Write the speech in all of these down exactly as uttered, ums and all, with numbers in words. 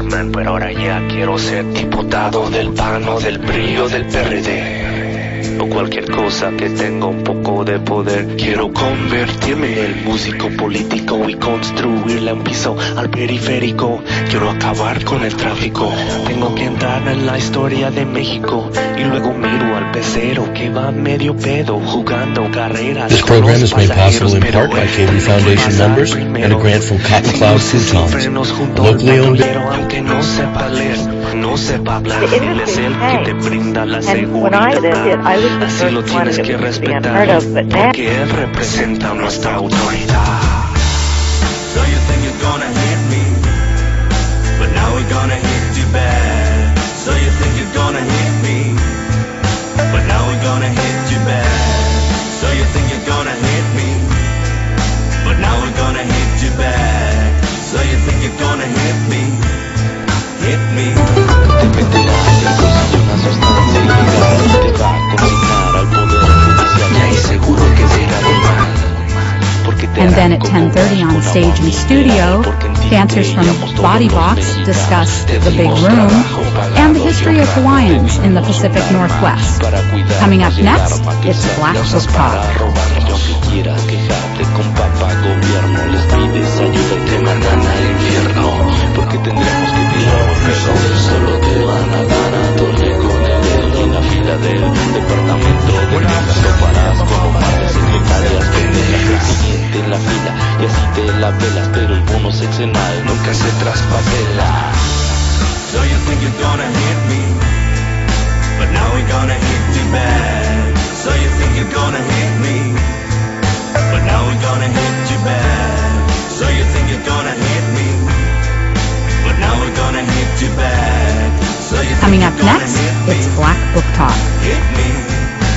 Walkman, pero ahora ya quiero ser diputado del P A N o del P R I o del P R D. O cualquier cosa que tenga un poco de poder. Quiero convertirme en músico político y construirle un piso al periférico. Quiero acabar con el tráfico. Tengo que entrar en la historia de México. Y luego miro al pecero que va medio pedo jugando carreras. This program is made possible in part by K B Foundation members and a grant from Cotton Cloud Futons, a locally owned Pero aunque no sepa leer, no sepa hablar, él es el que te brinda la seguridad. Así lo tienes que respetar, porque él representa nuestra autoridad. So you think you're gonna hit me, but now we're gonna hit you back. So you think you're gonna hit me, but now we're gonna hit you back. So you think you're gonna hit me, but now we're gonna hit you back. So you think you're gonna hit me, hit me. Te meterás en bolsillo una sustancia ilegal y te va a consignar al poder judicial. Y ahí seguro que será de mal. And then at ten thirty on stage in studio, dancers from Body Box discuss The Big Room and the history of Hawaiians in the Pacific Northwest. Coming up next, it's Black Book Talk. Quieras quejarte con papá gobierno, les pides ayuda y te mandan al infierno, porque tendremos que tirar peso, solo te van a dar a torre con el dedo en la fila del departamento de tiendas, lo paras como parte secretarias, tienes la presidente en la fila y así te la velas, pero el bono sexenal nunca se traspapela. So you think you're gonna hit me, but now we're gonna hit you back. So you think you're gonna hit me, but now we're gonna hit you back. So you think you're gonna hit me, but now we're gonna hit you back. So you think Coming you're up gonna next, hit me, it's Black Book Talk. hit me.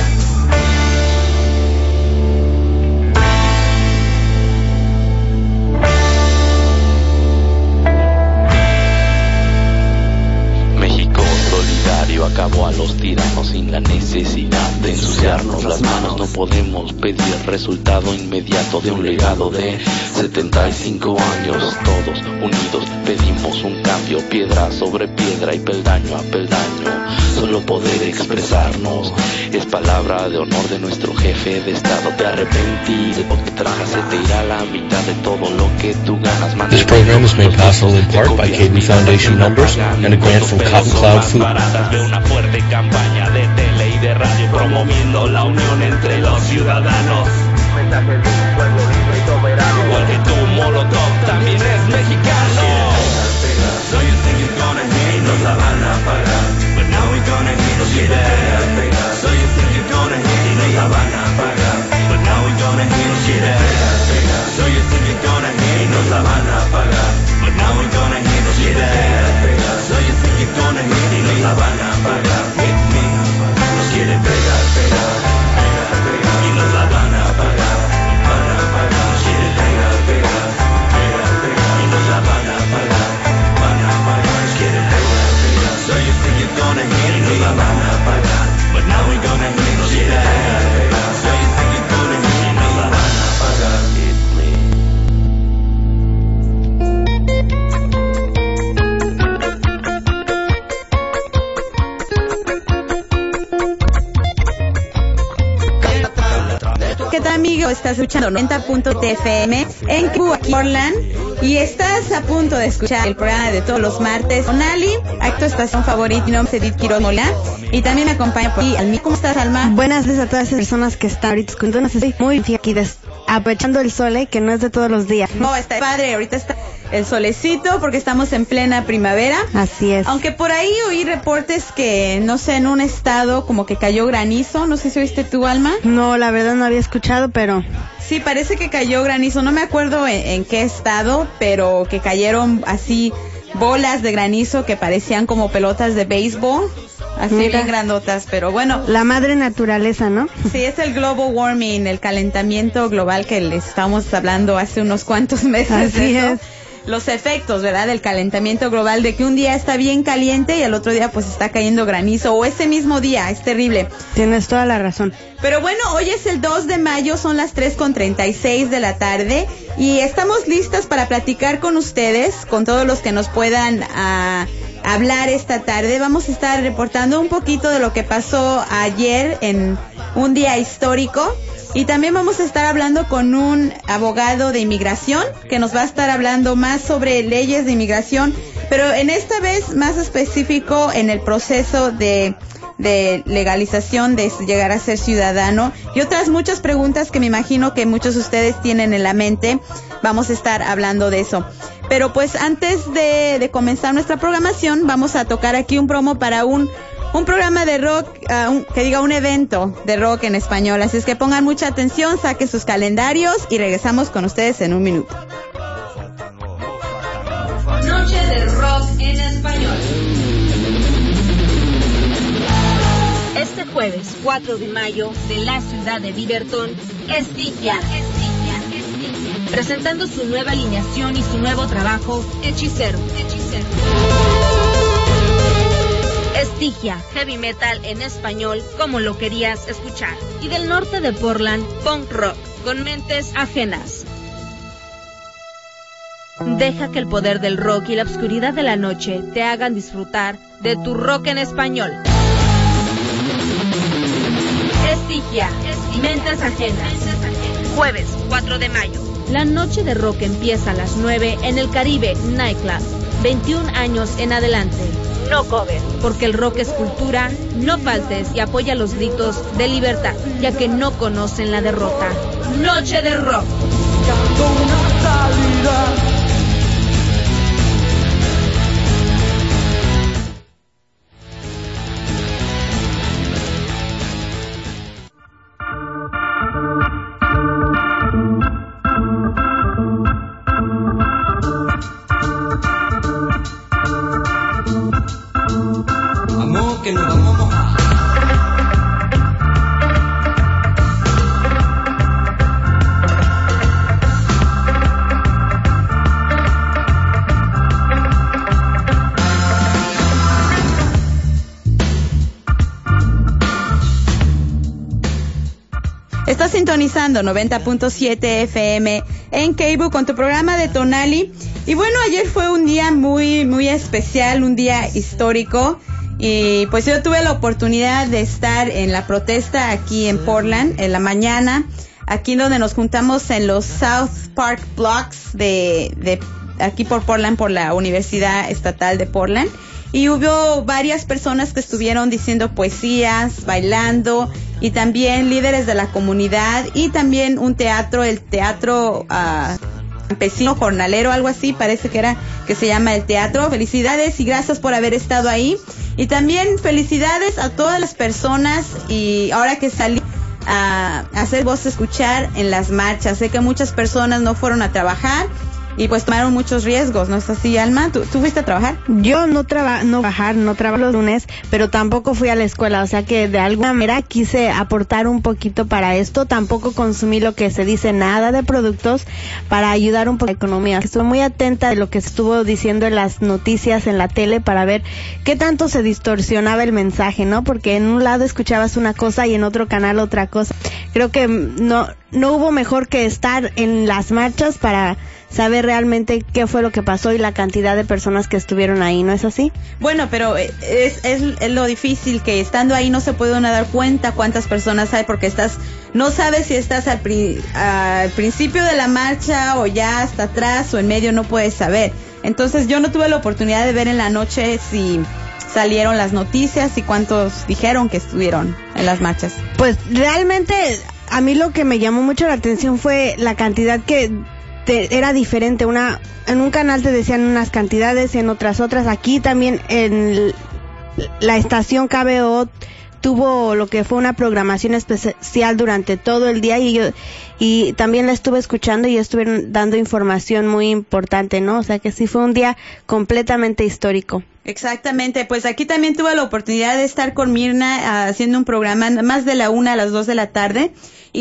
Acabó a los tiranos sin la necesidad de ensuciarnos las manos. No podemos pedir resultado inmediato de un legado de setenta y cinco años. Todos unidos pedimos un cambio, piedra sobre piedra y peldaño a peldaño. Solo poder expresarnos es palabra de honor de nuestro jefe de estado. Te arrepentir o que tragas se te irá la mitad de todo lo que tú ganas. This program is made possible in part by K B Foundation members and a grant from Cotton Cloud Food. Una fuerte campaña de tele y de radio promoviendo la unión entre los ciudadanos. Mensaje de un pueblo libre y soberano. Igual que tu Molotov también es mexicano. So you think you're gonna hit, nos la van a pagar, but now we're gonna hit you back. So you think you're gonna hit, nos la van a pagar, but now we're gonna hit you back. So you think you're gonna hit, nos la van a pagar, but now we're gonna hit you back. So you think you're gonna hit, nos la van a pagar, hit me. Nos quieren pegar, pegar, pegar, pegar, y nos la van a pagar, van a pagar. Nos quieren pegar, pegar, pegar, pegar, y nos la van a pagar. So you think you're gonna hit me, nos la van a pagar, but now we're gonna hit you back. So you think you're gonna hit me, nos la van a pagar, hit me. ¿Qué tal, amigo? Estás escuchando noventa punto t F M en Portland y estás a punto de escuchar el programa de todos los martes con Ali, acto estación favorita. Mi nombre es Edith Quiroz Mola y también me acompaña por aquí Almi. ¿Cómo estás, Alma? Buenas tardes a todas esas personas que están ahorita escuchando. Estoy muy bien aquí des- aprovechando el sol, eh, que no es de todos los días. No, está padre, ahorita está el solecito porque estamos en plena primavera. Así es. Aunque por ahí oí reportes que, no sé, en un estado como que cayó granizo. No sé si oíste tú, Alma. No, la verdad no había escuchado, pero... Sí, parece que cayó granizo. No me acuerdo en, en qué estado, pero que cayeron así bolas de granizo que parecían como pelotas de béisbol. Así Mira. bien grandotas, pero bueno. La madre naturaleza, ¿no? Sí, es el global warming, el calentamiento global que les estamos hablando hace unos cuantos meses. Así eso. es. los efectos, ¿verdad? Del calentamiento global, de que un día está bien caliente y al otro día pues está cayendo granizo, o ese mismo día, es terrible. Tienes toda la razón. Pero bueno, hoy es el dos de mayo, son las tres con treinta y seis de la tarde y estamos listas para platicar con ustedes, con todos los que nos puedan uh, hablar esta tarde. Vamos a estar reportando un poquito de lo que pasó ayer en un día histórico. Y también vamos a estar hablando con un abogado de inmigración que nos va a estar hablando más sobre leyes de inmigración, pero en esta vez más específico en el proceso de, de legalización de llegar a ser ciudadano y otras muchas preguntas que me imagino que muchos de ustedes tienen en la mente. Vamos a estar hablando de eso. Pero pues antes de, de comenzar nuestra programación, vamos a tocar aquí un promo para un Un programa de rock, uh, un, que diga un evento de rock en español. Así es que pongan mucha atención, saquen sus calendarios y regresamos con ustedes en un minuto. Noche de rock en español. Este jueves cuatro de mayo, de la ciudad de Beaverton, Estigia, presentando su nueva alineación y su nuevo trabajo, Hechicero. Hechicero. Estigia, heavy metal en español como lo querías escuchar. Y del norte de Portland, punk rock, con mentes ajenas. Deja que el poder del rock y la oscuridad de la noche te hagan disfrutar de tu rock en español. Estigia, mentes ajenas. Jueves cuatro de mayo. La noche de rock empieza a las nueve en el Caribe Nightclub. veintiún años en adelante. No cover, porque el rock es cultura. No faltes y apoya los gritos de libertad, ya que no conocen la derrota. Noche de rock. Que nos vamos a mojar. Estás sintonizando noventa punto siete F M en Cable con tu programa de Tonali. Y bueno, ayer fue un día muy, muy especial, un día histórico. Y pues yo tuve la oportunidad de estar en la protesta aquí en Portland en la mañana, aquí donde nos juntamos en los South Park Blocks de, de aquí por Portland, por la Universidad Estatal de Portland. Y hubo varias personas que estuvieron diciendo poesías, bailando, y también líderes de la comunidad, y también un teatro, el teatro uh, campesino jornalero, algo así, parece que era, que se llama el teatro. Felicidades y gracias por haber estado ahí. Y también felicidades a todas las personas, y ahora que salí a hacer voz escuchar en las marchas. Sé que muchas personas no fueron a trabajar y pues tomaron muchos riesgos, ¿no es así, Alma? ¿Tú, tú fuiste a trabajar? Yo no traba, no trabajar, no trabajo los lunes, pero tampoco fui a la escuela, o sea que de alguna manera quise aportar un poquito para esto. Tampoco consumí lo que se dice, nada de productos, para ayudar un poco a la economía. Estuve muy atenta de lo que estuvo diciendo en las noticias, en la tele, para ver qué tanto se distorsionaba el mensaje, ¿no? Porque en un lado escuchabas una cosa y en otro canal otra cosa. Creo que no, no hubo mejor que estar en las marchas para saber realmente qué fue lo que pasó y la cantidad de personas que estuvieron ahí, ¿no es así? Bueno, pero es, es, es lo difícil, que estando ahí no se puede uno dar cuenta cuántas personas hay, porque estás, no sabes si estás al, pri, al principio de la marcha o ya hasta atrás o en medio, no puedes saber. Entonces yo no tuve la oportunidad de ver en la noche si salieron las noticias y cuántos dijeron que estuvieron en las marchas. Pues realmente a mí lo que me llamó mucho la atención fue la cantidad que te, era diferente. Una en un canal te decían unas cantidades, en otras otras. Aquí también en la estación K B O tuvo lo que fue una programación especial durante todo el día, y yo y también la estuve escuchando y estuvieron dando información muy importante, ¿no? O sea que sí fue un día completamente histórico. Exactamente, pues aquí también tuve la oportunidad de estar con Mirna uh, haciendo un programa más de la una a las dos de la tarde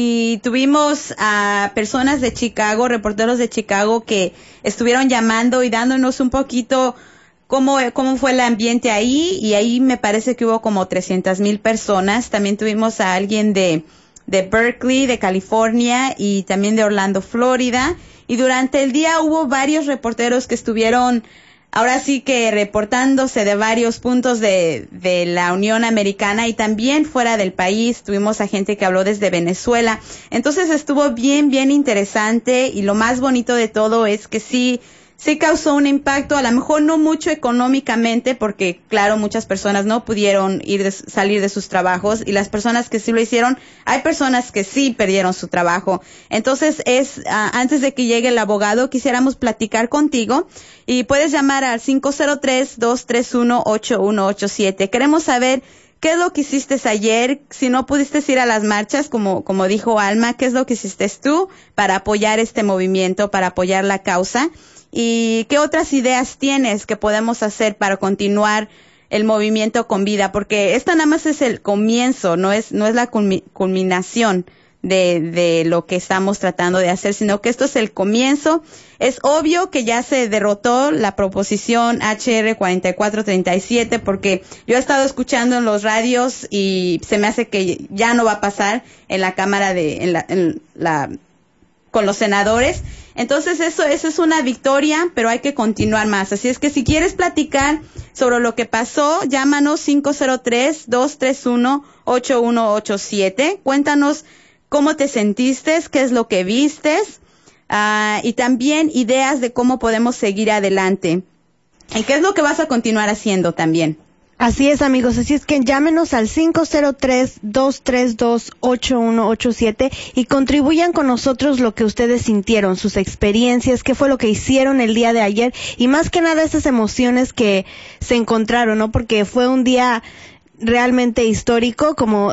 y tuvimos a personas de Chicago, reporteros de Chicago que estuvieron llamando y dándonos un poquito cómo, cómo fue el ambiente ahí, y ahí me parece que hubo como trescientas mil personas. También tuvimos a alguien de, de Berkeley, de California, y también de Orlando, Florida, y durante el día hubo varios reporteros que estuvieron ahora sí que reportándose de varios puntos de, de la Unión Americana y también fuera del país. Tuvimos a gente que habló desde Venezuela. Entonces estuvo bien, bien interesante, y lo más bonito de todo es que sí, sí causó un impacto, a lo mejor no mucho económicamente, porque claro, muchas personas no pudieron ir de, salir de sus trabajos, y las personas que sí lo hicieron, hay personas que sí perdieron su trabajo. Entonces es, uh, antes de que llegue el abogado, quisiéramos platicar contigo, y puedes llamar al cinco cero tres, dos tres uno, ocho uno ocho siete. Queremos saber qué es lo que hiciste ayer, si no pudiste ir a las marchas, como, como dijo Alma, qué es lo que hiciste tú para apoyar este movimiento, para apoyar la causa. ¿Y qué otras ideas tienes que podemos hacer para continuar el movimiento con vida? Porque esta nada más es el comienzo, no es no es la culminación de, de lo que estamos tratando de hacer, sino que esto es el comienzo. Es obvio que ya se derrotó la proposición H R cuarenta y cuatro treinta y siete, porque yo he estado escuchando en los radios y se me hace que ya no va a pasar en la Cámara de, en la, en la con los senadores. Entonces eso, eso es una victoria, pero hay que continuar más. Así es que si quieres platicar sobre lo que pasó, llámanos cinco cero tres, dos tres uno, ocho uno ocho siete. Cuéntanos cómo te sentiste, qué es lo que vistes, uh, y también ideas de cómo podemos seguir adelante. ¿Y qué es lo que vas a continuar haciendo también? Así es, amigos, así es que llámenos al cinco cero tres, dos tres dos, ocho uno ocho siete y contribuyan con nosotros lo que ustedes sintieron, sus experiencias, qué fue lo que hicieron el día de ayer, y más que nada esas emociones que se encontraron, ¿no? Porque fue un día realmente histórico, como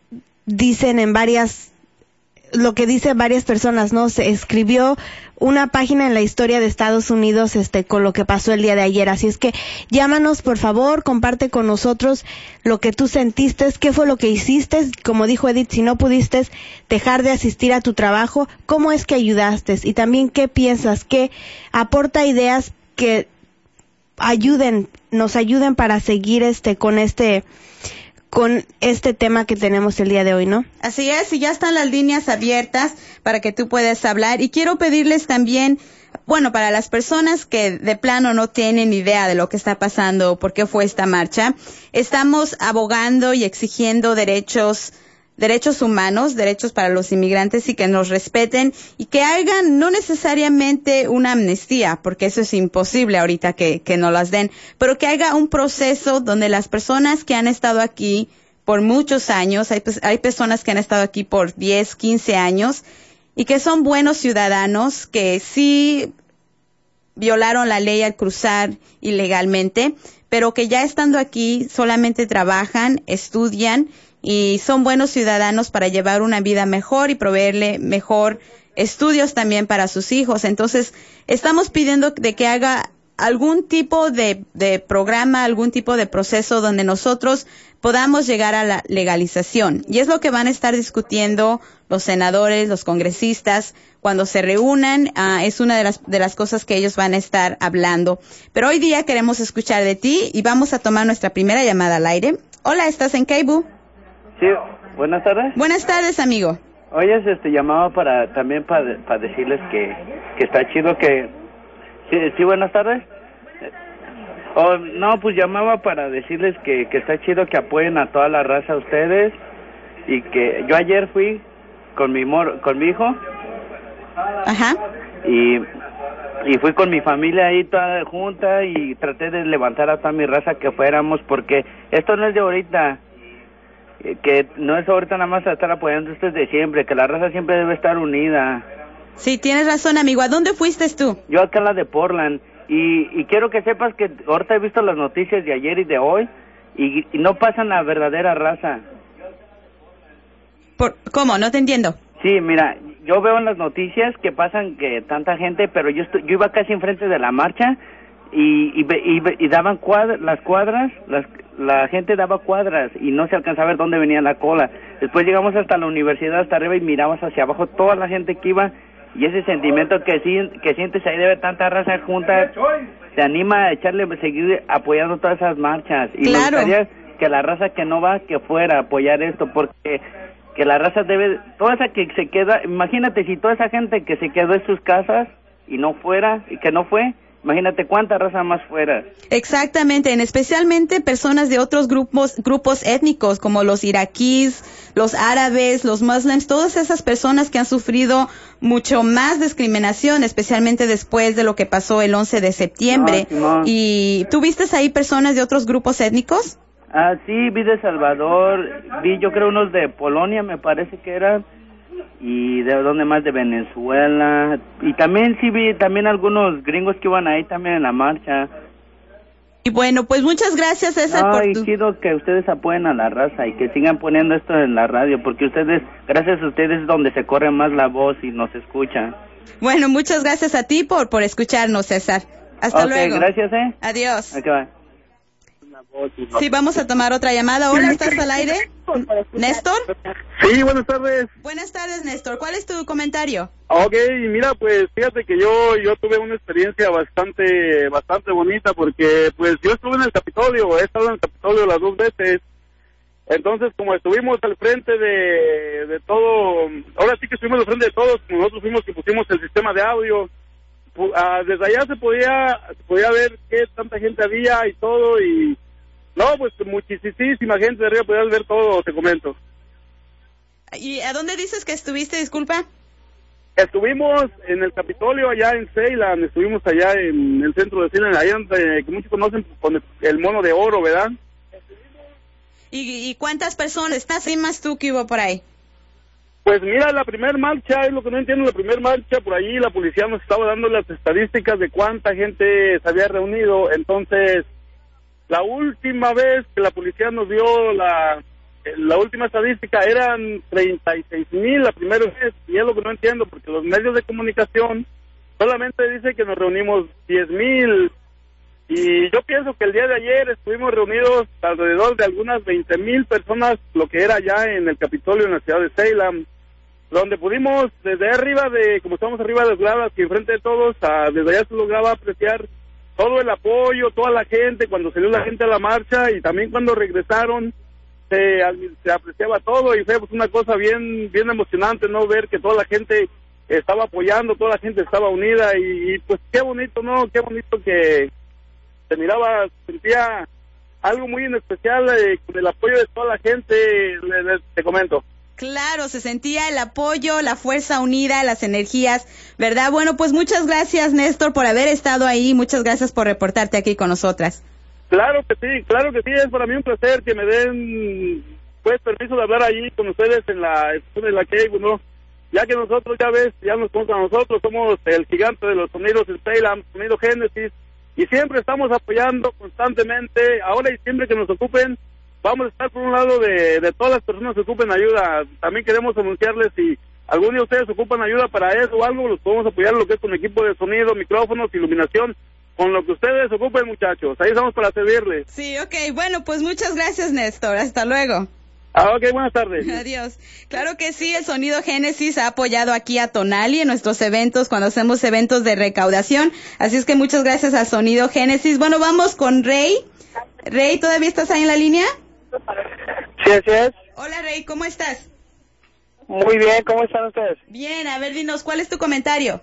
dicen en varias, lo que dicen varias personas, ¿no? Se escribió una página en la historia de Estados Unidos este con lo que pasó el día de ayer. Así es que llámanos, por favor, comparte con nosotros lo que tú sentiste, qué fue lo que hiciste, como dijo Edith, si no pudiste dejar de asistir a tu trabajo, cómo es que ayudaste, y también qué piensas, qué aporta ideas que ayuden, nos ayuden para seguir este con este con este tema que tenemos el día de hoy, ¿no? Así es, y ya están las líneas abiertas para que tú puedas hablar. Y quiero pedirles también, bueno, para las personas que de plano no tienen idea de lo que está pasando, por qué fue esta marcha, estamos abogando y exigiendo derechos derechos humanos, derechos para los inmigrantes, y que nos respeten, y que hagan no necesariamente una amnistía, porque eso es imposible ahorita que, que nos las den, pero que haga un proceso donde las personas que han estado aquí por muchos años, hay, hay personas que han estado aquí por diez, quince años, y que son buenos ciudadanos, que sí violaron la ley al cruzar ilegalmente, pero que ya estando aquí solamente trabajan, estudian, y son buenos ciudadanos para llevar una vida mejor y proveerle mejor estudios también para sus hijos. Entonces, estamos pidiendo de que haga algún tipo de, de programa, algún tipo de proceso donde nosotros podamos llegar a la legalización. Y es lo que van a estar discutiendo los senadores, los congresistas, cuando se reúnan. Uh, es una de las, de las cosas que ellos van a estar hablando. Pero hoy día queremos escuchar de ti y vamos a tomar nuestra primera llamada al aire. Hola, ¿estás en Keibu? Sí, buenas tardes. Buenas tardes, amigo. Oye, este, llamaba para también para, para decirles que, que está chido que... Sí, sí, buenas tardes. Oh, no, pues llamaba para decirles que, que está chido que apoyen a toda la raza ustedes, y que yo ayer fui con mi mor, con mi hijo. Ajá. Y, y fui con mi familia ahí toda junta y traté de levantar a toda mi raza que fuéramos, porque esto no es de ahorita. Que no es ahorita nada más estar apoyando a ustedes de siempre, que la raza siempre debe estar unida. Sí, tienes razón, amigo. ¿A dónde fuiste tú? Yo acá en la de Portland, y, y quiero que sepas que ahorita he visto las noticias de ayer y de hoy, y, y no pasan la verdadera raza. ¿Por, ¿Cómo? No te entiendo. Sí, mira, yo veo en las noticias que pasan que tanta gente, pero yo estoy, yo iba casi enfrente de la marcha, y, y, y, y daban cuadras, las cuadras, las, la gente daba cuadras y no se alcanzaba a ver dónde venía la cola. Después llegamos hasta la universidad, hasta arriba, y miramos hacia abajo toda la gente que iba, y ese sentimiento que, que sientes ahí de ver tanta raza junta, te anima a echarle, seguir apoyando todas esas marchas. Y claro. me gustaría que la raza que no va, que fuera a apoyar esto, porque que la raza debe, toda esa que se queda, imagínate si toda esa gente que se quedó en sus casas y no fuera, y que no fue, imagínate cuánta raza más fuera. Exactamente, en especialmente personas de otros grupos grupos étnicos como los iraquíes, los árabes, los muslims, todas esas personas que han sufrido mucho más discriminación, especialmente después de lo que pasó el once de septiembre. No, no. ¿Y tú viste ahí personas de otros grupos étnicos? Ah, sí, vi de Salvador, vi yo creo unos de Polonia, me parece que eran, y de dónde más, de Venezuela, y también sí vi también algunos gringos que iban ahí también en la marcha. Y bueno, pues muchas gracias, César. No, por y tu... quiero que ustedes apoyen a la raza y que sigan poniendo esto en la radio, porque ustedes, gracias a ustedes es donde se corre más la voz y nos escuchan. Bueno, muchas gracias a ti por, por escucharnos, César. Hasta okay, luego. Gracias, eh. Adiós. Okay, bye. Sí, vamos a tomar otra llamada. Hola, ¿estás al aire? ¿Néstor? Sí, buenas tardes. Buenas tardes, Néstor. ¿Cuál es tu comentario? Ok, mira, pues fíjate que yo yo tuve una experiencia bastante bastante bonita porque pues yo estuve en el Capitolio, he estado en el Capitolio las dos veces. Entonces, como estuvimos al frente de, de todo, ahora sí que estuvimos al frente de todos, como nosotros fuimos que pusimos el sistema de audio, pu, ah, desde allá se podía se podía ver qué tanta gente había y todo, y no, pues muchísima gente de arriba podías ver todo, te comento. ¿Y a dónde dices que estuviste, disculpa? Estuvimos en el Capitolio, allá en Ceylan, estuvimos allá en el centro de Ceylan, allá donde, que muchos conocen con el, el mono de oro, ¿verdad? ¿Y, y cuántas personas estás ahí más tú que hubo por ahí? Pues mira, la primer marcha, es lo que no entiendo, la primer marcha, por allí la policía nos estaba dando las estadísticas de cuánta gente se había reunido. Entonces, la última vez que la policía nos dio la, la última estadística eran treinta y seis mil la primera vez, y es lo que no entiendo, porque los medios de comunicación solamente dicen que nos reunimos diez mil, y yo pienso que el día de ayer estuvimos reunidos alrededor de algunas veinte mil personas, lo que era ya en el Capitolio en la ciudad de Salem, donde pudimos desde arriba de, como estamos arriba de las gradas y enfrente de todos, a, desde allá se lograba apreciar todo el apoyo, toda la gente, cuando salió la gente a la marcha, y también cuando regresaron, se, se apreciaba todo, y fue pues, una cosa bien bien emocionante, ¿no? Ver que toda la gente estaba apoyando, toda la gente estaba unida, y, y pues qué bonito, ¿no? Qué bonito que se miraba, sentía algo muy en especial eh, con el apoyo de toda la gente, le, le, te comento. Claro, se sentía el apoyo, la fuerza unida, las energías, ¿verdad? Bueno, pues muchas gracias, Néstor, por haber estado ahí, muchas gracias por reportarte aquí con nosotras. Claro que sí, claro que sí, es para mí un placer que me den, pues, permiso de hablar allí con ustedes en la en la que, ¿no? Ya que nosotros, ya ves, ya nos conocen a nosotros, somos el gigante de los sonidos en Salem, Sonido Génesis, y siempre estamos apoyando constantemente, ahora y siempre que nos ocupen, vamos a estar por un lado de, de todas las personas que ocupen ayuda. También queremos anunciarles si algún de ustedes ocupan ayuda para eso o algo, los podemos apoyar lo que es con equipo de sonido, micrófonos, iluminación, con lo que ustedes ocupen, muchachos. Ahí estamos para servirles. Sí, ok, bueno, pues muchas gracias, Néstor, hasta luego. Ah, ok, buenas tardes. Adiós. Claro que sí, el Sonido Génesis ha apoyado aquí a Tonali en nuestros eventos, cuando hacemos eventos de recaudación, así es que muchas gracias al Sonido Génesis. Bueno, vamos con Rey. Rey, ¿todavía estás ahí en la línea? Sí, así es. Hola, Rey, ¿cómo estás? Muy bien, ¿cómo están ustedes? Bien, a ver, dinos, ¿cuál es tu comentario?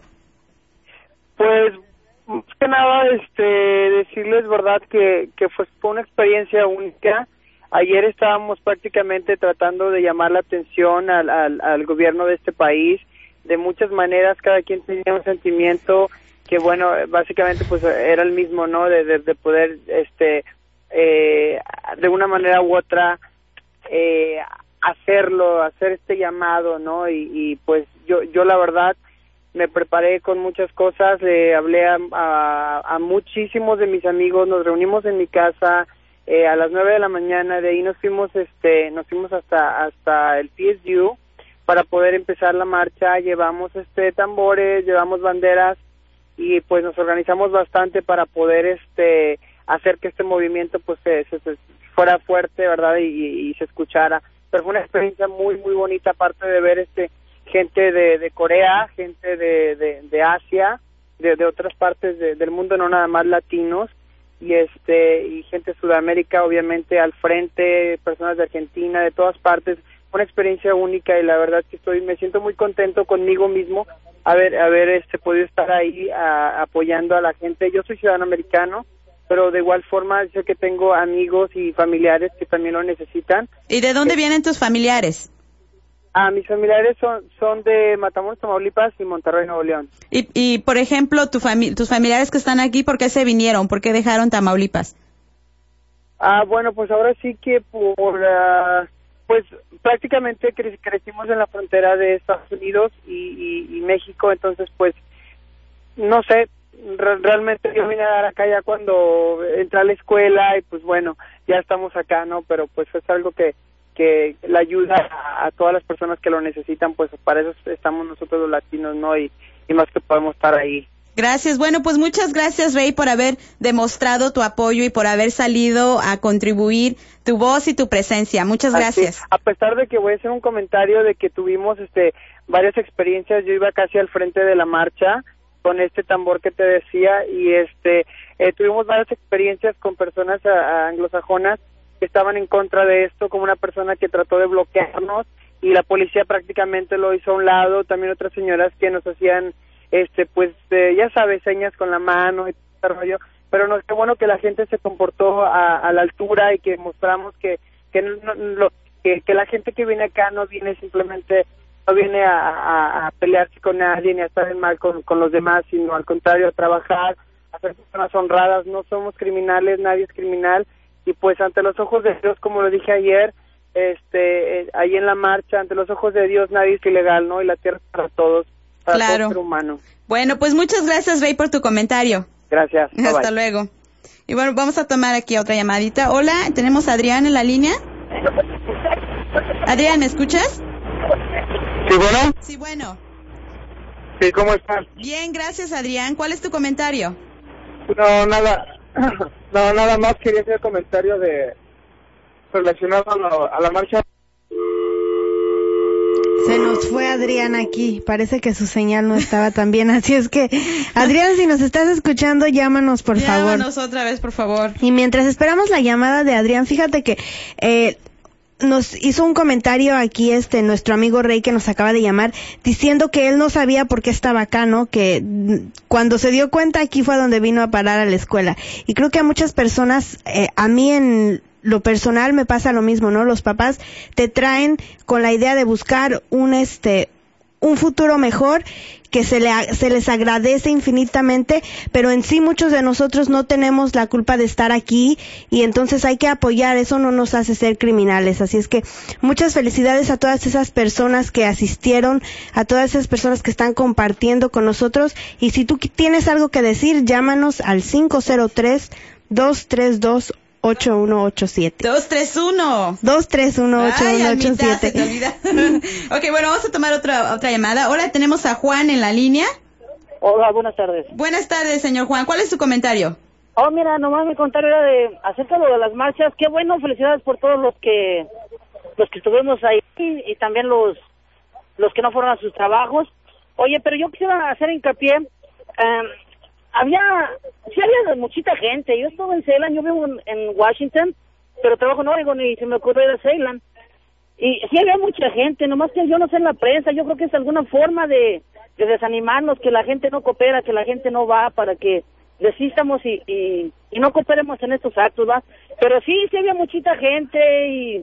Pues, más que nada, este, decirles, verdad, que, que fue, fue una experiencia única. Ayer estábamos prácticamente tratando de llamar la atención al, al, al gobierno de este país. De muchas maneras, cada quien tenía un sentimiento que, bueno, básicamente, pues, era el mismo, ¿no? De, de, de poder, este... Eh, de una manera u otra eh, hacerlo, hacer este llamado, ¿no? Y, y pues yo yo la verdad me preparé con muchas cosas, le hablé a, a, a muchísimos de mis amigos, nos reunimos en mi casa eh, a las nueve de la mañana, de ahí nos fuimos este nos fuimos hasta hasta el P S U para poder empezar la marcha, llevamos este tambores, llevamos banderas y pues nos organizamos bastante para poder este hacer que este movimiento pues se, se, se fuera fuerte, ¿verdad? Y, y, y se escuchara. Pero fue una experiencia muy muy bonita, aparte de ver este gente de, de Corea, gente de, de, de Asia, de, de otras partes de, del mundo, no nada más latinos, y este y gente de Sudamérica obviamente al frente, personas de Argentina, de todas partes. Una experiencia única y la verdad que estoy me siento muy contento conmigo mismo haber haber este podido estar ahí a, apoyando a la gente. Yo soy ciudadano americano, pero de igual forma sé que tengo amigos y familiares que también lo necesitan. ¿Y de dónde vienen tus familiares? Ah, mis familiares son son de Matamoros, Tamaulipas y Monterrey, Nuevo León. Y, y por ejemplo, tu fami tus familiares que están aquí, ¿por qué se vinieron? ¿Por qué dejaron Tamaulipas? Ah, bueno, pues ahora sí que por... Uh, pues prácticamente cre crecimos en la frontera de Estados Unidos y, y, y México, entonces pues, no sé, re realmente yo vine a dar acá ya cuando entré a la escuela y pues bueno, ya estamos acá, ¿no? Pero pues es algo que que le ayuda a, a todas las personas que lo necesitan, pues para eso estamos nosotros los latinos, ¿no? Y, y más que podemos estar ahí. Gracias. Bueno, pues muchas gracias, Rey, por haber demostrado tu apoyo y por haber salido a contribuir tu voz y tu presencia. Muchas gracias. Así, a pesar de que voy a hacer un comentario de que tuvimos este varias experiencias, yo iba casi al frente de la marcha con este tambor que te decía y este eh, tuvimos varias experiencias con personas a, a anglosajonas que estaban en contra de esto, como una persona que trató de bloquearnos y la policía prácticamente lo hizo a un lado, también otras señoras que nos hacían este pues eh, ya sabes, señas con la mano y todo ese rollo, pero no, qué bueno que la gente se comportó a, a la altura y que mostramos que que, no, lo, que que la gente que viene acá no viene simplemente no viene a, a, a pelearse con nadie ni a estar en mal con, con los demás, sino al contrario a trabajar, a ser personas honradas. No somos criminales, nadie es criminal y pues ante los ojos de Dios, como lo dije ayer, este eh, ahí en la marcha, ante los ojos de Dios nadie es ilegal, ¿no? Y la tierra es para todos. Para claro. todo ser humano. Bueno, pues muchas gracias, Rey, por tu comentario. Gracias. Bye Hasta bye. luego. Y bueno, vamos a tomar aquí otra llamadita. Hola, tenemos a Adrián en la línea. Adrián, ¿me escuchas? Sí, bueno. Sí, bueno. Sí, ¿cómo estás? Bien, gracias, Adrián. ¿Cuál es tu comentario? No, nada. No, nada más quería hacer comentario de relacionado a la, a la marcha. Se nos fue Adrián aquí, parece que su señal no estaba tan bien, así es que, Adrián, si nos estás escuchando, llámanos por llámanos favor. Llámanos otra vez, por favor. Y mientras esperamos la llamada de Adrián, fíjate que eh, nos hizo un comentario aquí este nuestro amigo Rey que nos acaba de llamar, diciendo que él no sabía por qué estaba acá, ¿no? Que cuando se dio cuenta aquí fue donde vino a parar a la escuela. Y creo que a muchas personas, eh, a mí en lo personal me pasa lo mismo, ¿no? Los papás te traen con la idea de buscar un este un futuro mejor, que se le se les agradece infinitamente, pero en sí muchos de nosotros no tenemos la culpa de estar aquí y entonces hay que apoyar, eso no nos hace ser criminales. Así es que muchas felicidades a todas esas personas que asistieron, a todas esas personas que están compartiendo con nosotros, y si tú tienes algo que decir, llámanos al cinco cero tres, dos tres dos, ocho uno ocho siete. dos tres uno. dos tres uno, ocho uno ocho siete. Se te olvida. Ok, bueno, vamos a tomar otra otra llamada. Hola, tenemos a Juan en la línea. Hola, buenas tardes. Buenas tardes, señor Juan. ¿Cuál es su comentario? Oh, mira, nomás mi comentario era de acerca de lo de las marchas. Qué bueno, felicidades por todos los que los que estuvimos ahí y también los los que no fueron a sus trabajos. Oye, pero yo quisiera hacer hincapié. Um, había, sí había muchita gente. Yo estuve en Ceylan, yo vivo en, en Washington, pero trabajo en Oregon y se me ocurrió ir a Ceylan. Y sí había mucha gente, nomás que yo no sé en la prensa, yo creo que es alguna forma de, de desanimarnos, que la gente no coopera, que la gente no va, para que desistamos y, y, y no cooperemos en estos actos, ¿va? Pero sí, sí había muchita gente y,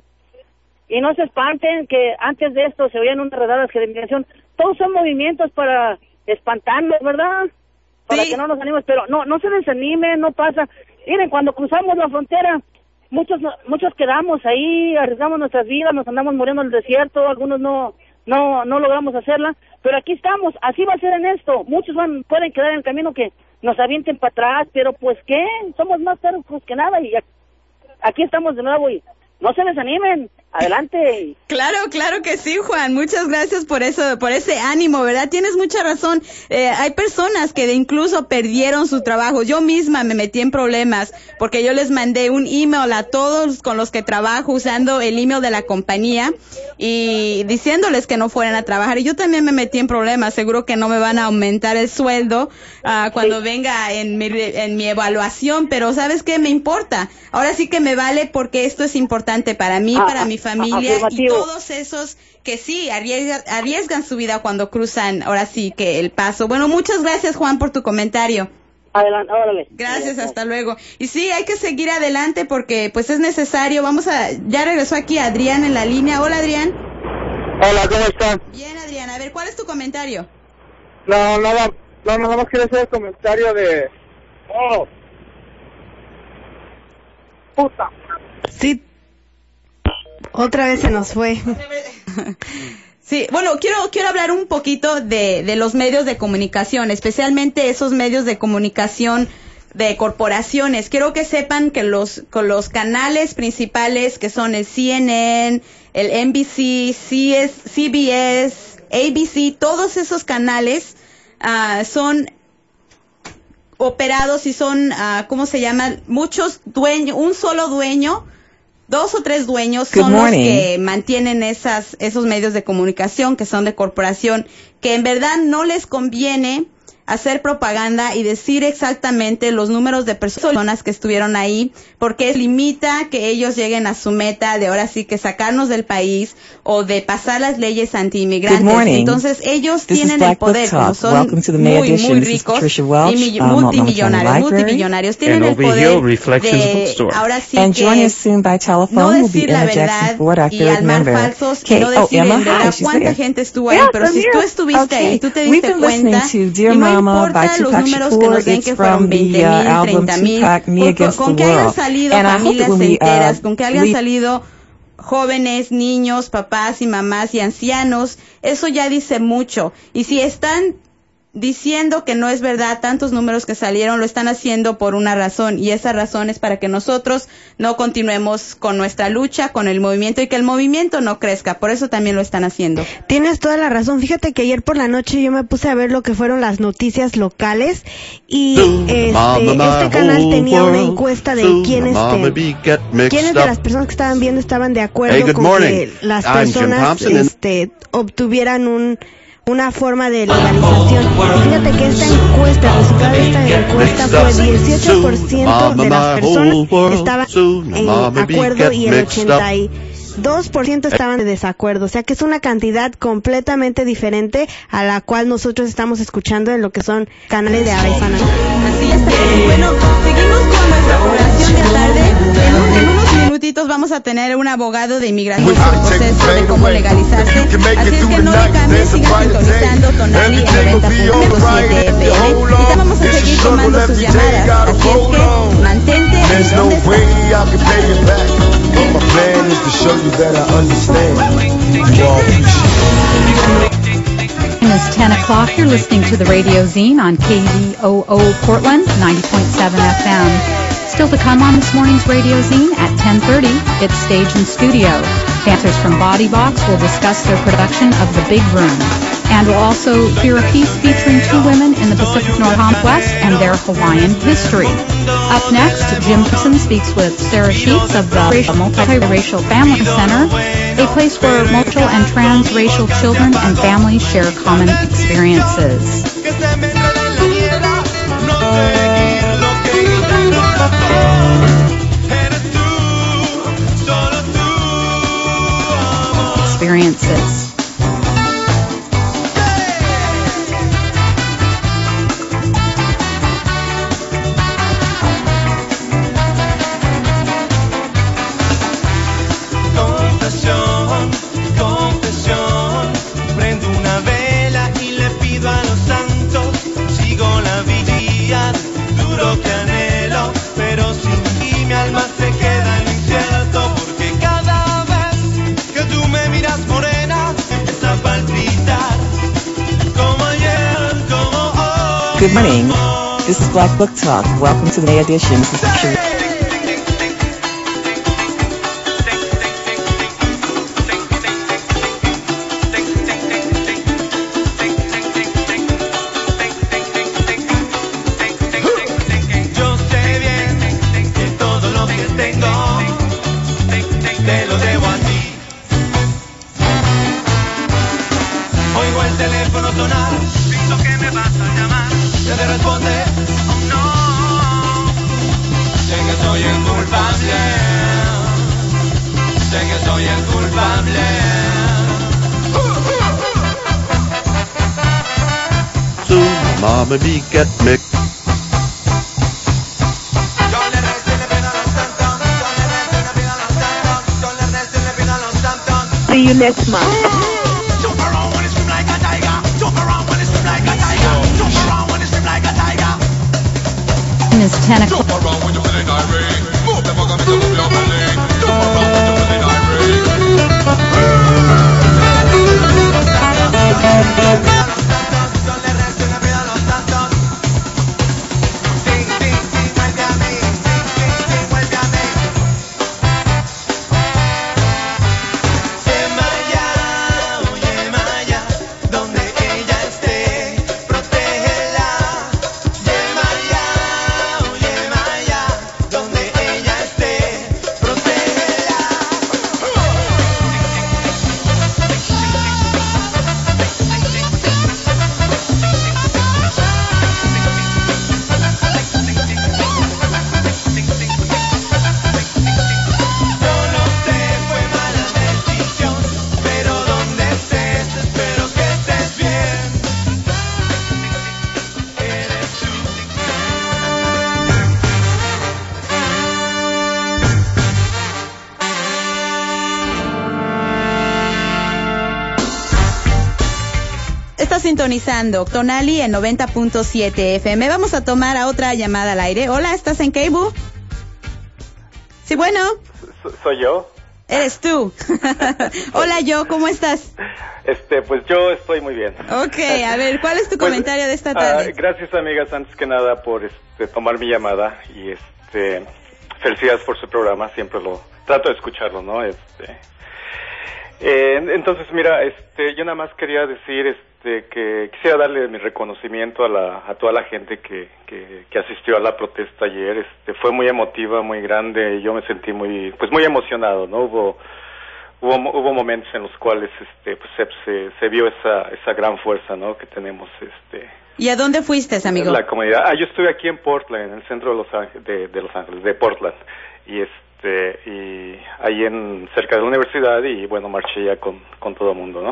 y no se espanten que antes de esto se oían unas redadas de migración. Todos son movimientos para espantarnos, ¿verdad? Para sí. que no nos animemos, pero no no se desanimen, no pasa. Miren, cuando cruzamos la frontera, muchos muchos quedamos ahí, arriesgamos nuestras vidas, nos andamos muriendo en el desierto, algunos no no no logramos hacerla, pero aquí estamos, así va a ser en esto. Muchos van pueden quedar en el camino que nos avienten para atrás, pero pues ¿qué? Somos más tercos que nada y aquí estamos de nuevo y no se desanimen. adelante. Claro, claro que sí, Juan. Muchas gracias por eso, por ese ánimo, ¿verdad? Tienes mucha razón. Eh, hay personas que incluso perdieron su trabajo. Yo misma me metí en problemas porque yo les mandé un email a todos con los que trabajo usando el email de la compañía y diciéndoles que no fueran a trabajar. Y yo también me metí en problemas. Seguro que no me van a aumentar el sueldo uh, cuando sí. venga en mi, en mi evaluación, pero ¿sabes qué? Me importa. Ahora sí que me vale porque esto es importante para mí, ah, para mi familia y todos esos que sí arriesgan, arriesgan su vida cuando cruzan ahora sí que el paso. Bueno, muchas gracias, Juan, por tu comentario. Adelante, órale. Gracias, hasta luego. Y sí, hay que seguir adelante porque pues es necesario. Vamos a, ya regresó aquí Adrián en la línea. Hola, Adrián. Hola, ¿cómo están? Bien, Adrián. A ver, ¿cuál es tu comentario? No, nada, no, nada más quiero hacer el comentario de... Oh. Puta. Sí. Otra vez se nos fue. Sí, bueno, quiero quiero hablar un poquito de, de los medios de comunicación, especialmente esos medios de comunicación de corporaciones. Quiero que sepan que los con los canales principales que son el C N N, el N B C, C B S, A B C, todos esos canales uh, son operados y son, uh, ¿cómo se llama? Muchos dueños, un solo dueño. Dos o tres dueños son los que mantienen esas, esos medios de comunicación que son de corporación, que en verdad no les conviene hacer propaganda y decir exactamente los números de personas que estuvieron ahí, porque limita que ellos lleguen a su meta de ahora sí que sacarnos del país o de pasar las leyes anti-inmigrantes. Entonces ellos This tienen el poder, como son muy, muy ricos y um, multimillonarios, multimillonarios, tienen el poder de ahora sí and que no decir la verdad y armar falsos y no decir en verdad cuánta gente estuvo ahí, pero si tú estuviste ahí y tú te diste cuenta y no importa los números que nos den que fueron veinte mil, treinta mil, con, con que hayan salido familias enteras, con que hayan salido jóvenes, niños, papás y mamás y ancianos, eso ya dice mucho. Y si están diciendo que no es verdad tantos números que salieron, lo están haciendo por una razón, y esa razón es para que nosotros no continuemos con nuestra lucha, con el movimiento, y que el movimiento no crezca. Por eso también lo están haciendo. Tienes toda la razón. Fíjate que ayer por la noche yo me puse a ver lo que fueron las noticias locales y este, este canal tenía una encuesta de quiénes quiénes de las personas que estaban viendo estaban de acuerdo con que las personas este, obtuvieran un una forma de legalización. Y fíjate que esta encuesta, el resultado de esta encuesta fue dieciocho por ciento de las personas estaban en acuerdo y el ochenta y dos por ciento estaban de desacuerdo. O sea que es una cantidad completamente diferente a la cual nosotros estamos escuchando en lo que son canales de habla hispana. Así es. Bueno, seguimos con nuestra población de tarde. En, un, en unos minutitos vamos a tener un abogado de inmigración por el proceso de cómo legalizarse. Así es que no le cambies, sigan sintonizando Tonali en noventa punto siete F M. Y ya vamos a seguir tomando sus llamadas. Así es que mantente en donde estás. It's ten o'clock. You're listening to the Radio Zine on K D O O Portland, ninety point seven F M. Still to come on this morning's Radio Zine at ten thirty, it's Stage and Studio. Dancers from Body Box will discuss their production of The Big Room. And we'll also hear a piece featuring two women in the Pacific Northwest and their Hawaiian history. Up next, Jim Gibson speaks with Sarah Sheets of the Multiracial Family Center, a place where multiple and transracial children and families share common experiences. Experiences. Good morning. This is Black Book Talk. Welcome to the May edition. This is sabiendo que me vas a llamar. Te responde, oh no, sé que soy el culpable, sé que soy el culpable. Soon mom and me get mixed. See you next month. Jump around when it swim like a tiger. Jump around when it swim like a tiger. Jump around when it swim like a tiger. It's ten o'clock. Jump around when you're feeling irate. Move the fuck up and move your belly. Jump around when you're feeling irate. Sintonizando Tonali en noventa punto siete F M. Vamos a tomar a otra llamada al aire. Hola, ¿estás en Cable? Sí, bueno. So, ¿Soy yo? Eres tú. Hola, yo, ¿cómo estás? Este, pues yo estoy muy bien. Ok, a ver, ¿cuál es tu pues, comentario de esta tarde? Uh, gracias, amigas, antes que nada por este, tomar mi llamada y este, felicidades por su programa, siempre lo trato de escucharlo, ¿no? Este, eh, entonces, mira, este, yo nada más quería decir, este, que quisiera darle mi reconocimiento a la, a toda la gente que, que, que asistió a la protesta ayer. Este, fue muy emotiva, muy grande, y yo me sentí muy, pues muy emocionado, ¿no? Hubo, hubo, hubo momentos en los cuales, este, pues se, se, se vio esa, esa gran fuerza, ¿no? Que tenemos, este. ¿Y a dónde fuiste, amigo? En la comunidad. Ah, yo estuve aquí en Portland, en el centro de Los Ángeles, de, de Los Ángeles, de Portland, y este. Este, y ahí en cerca de la universidad, y bueno, marché ya con, con todo el mundo, ¿no?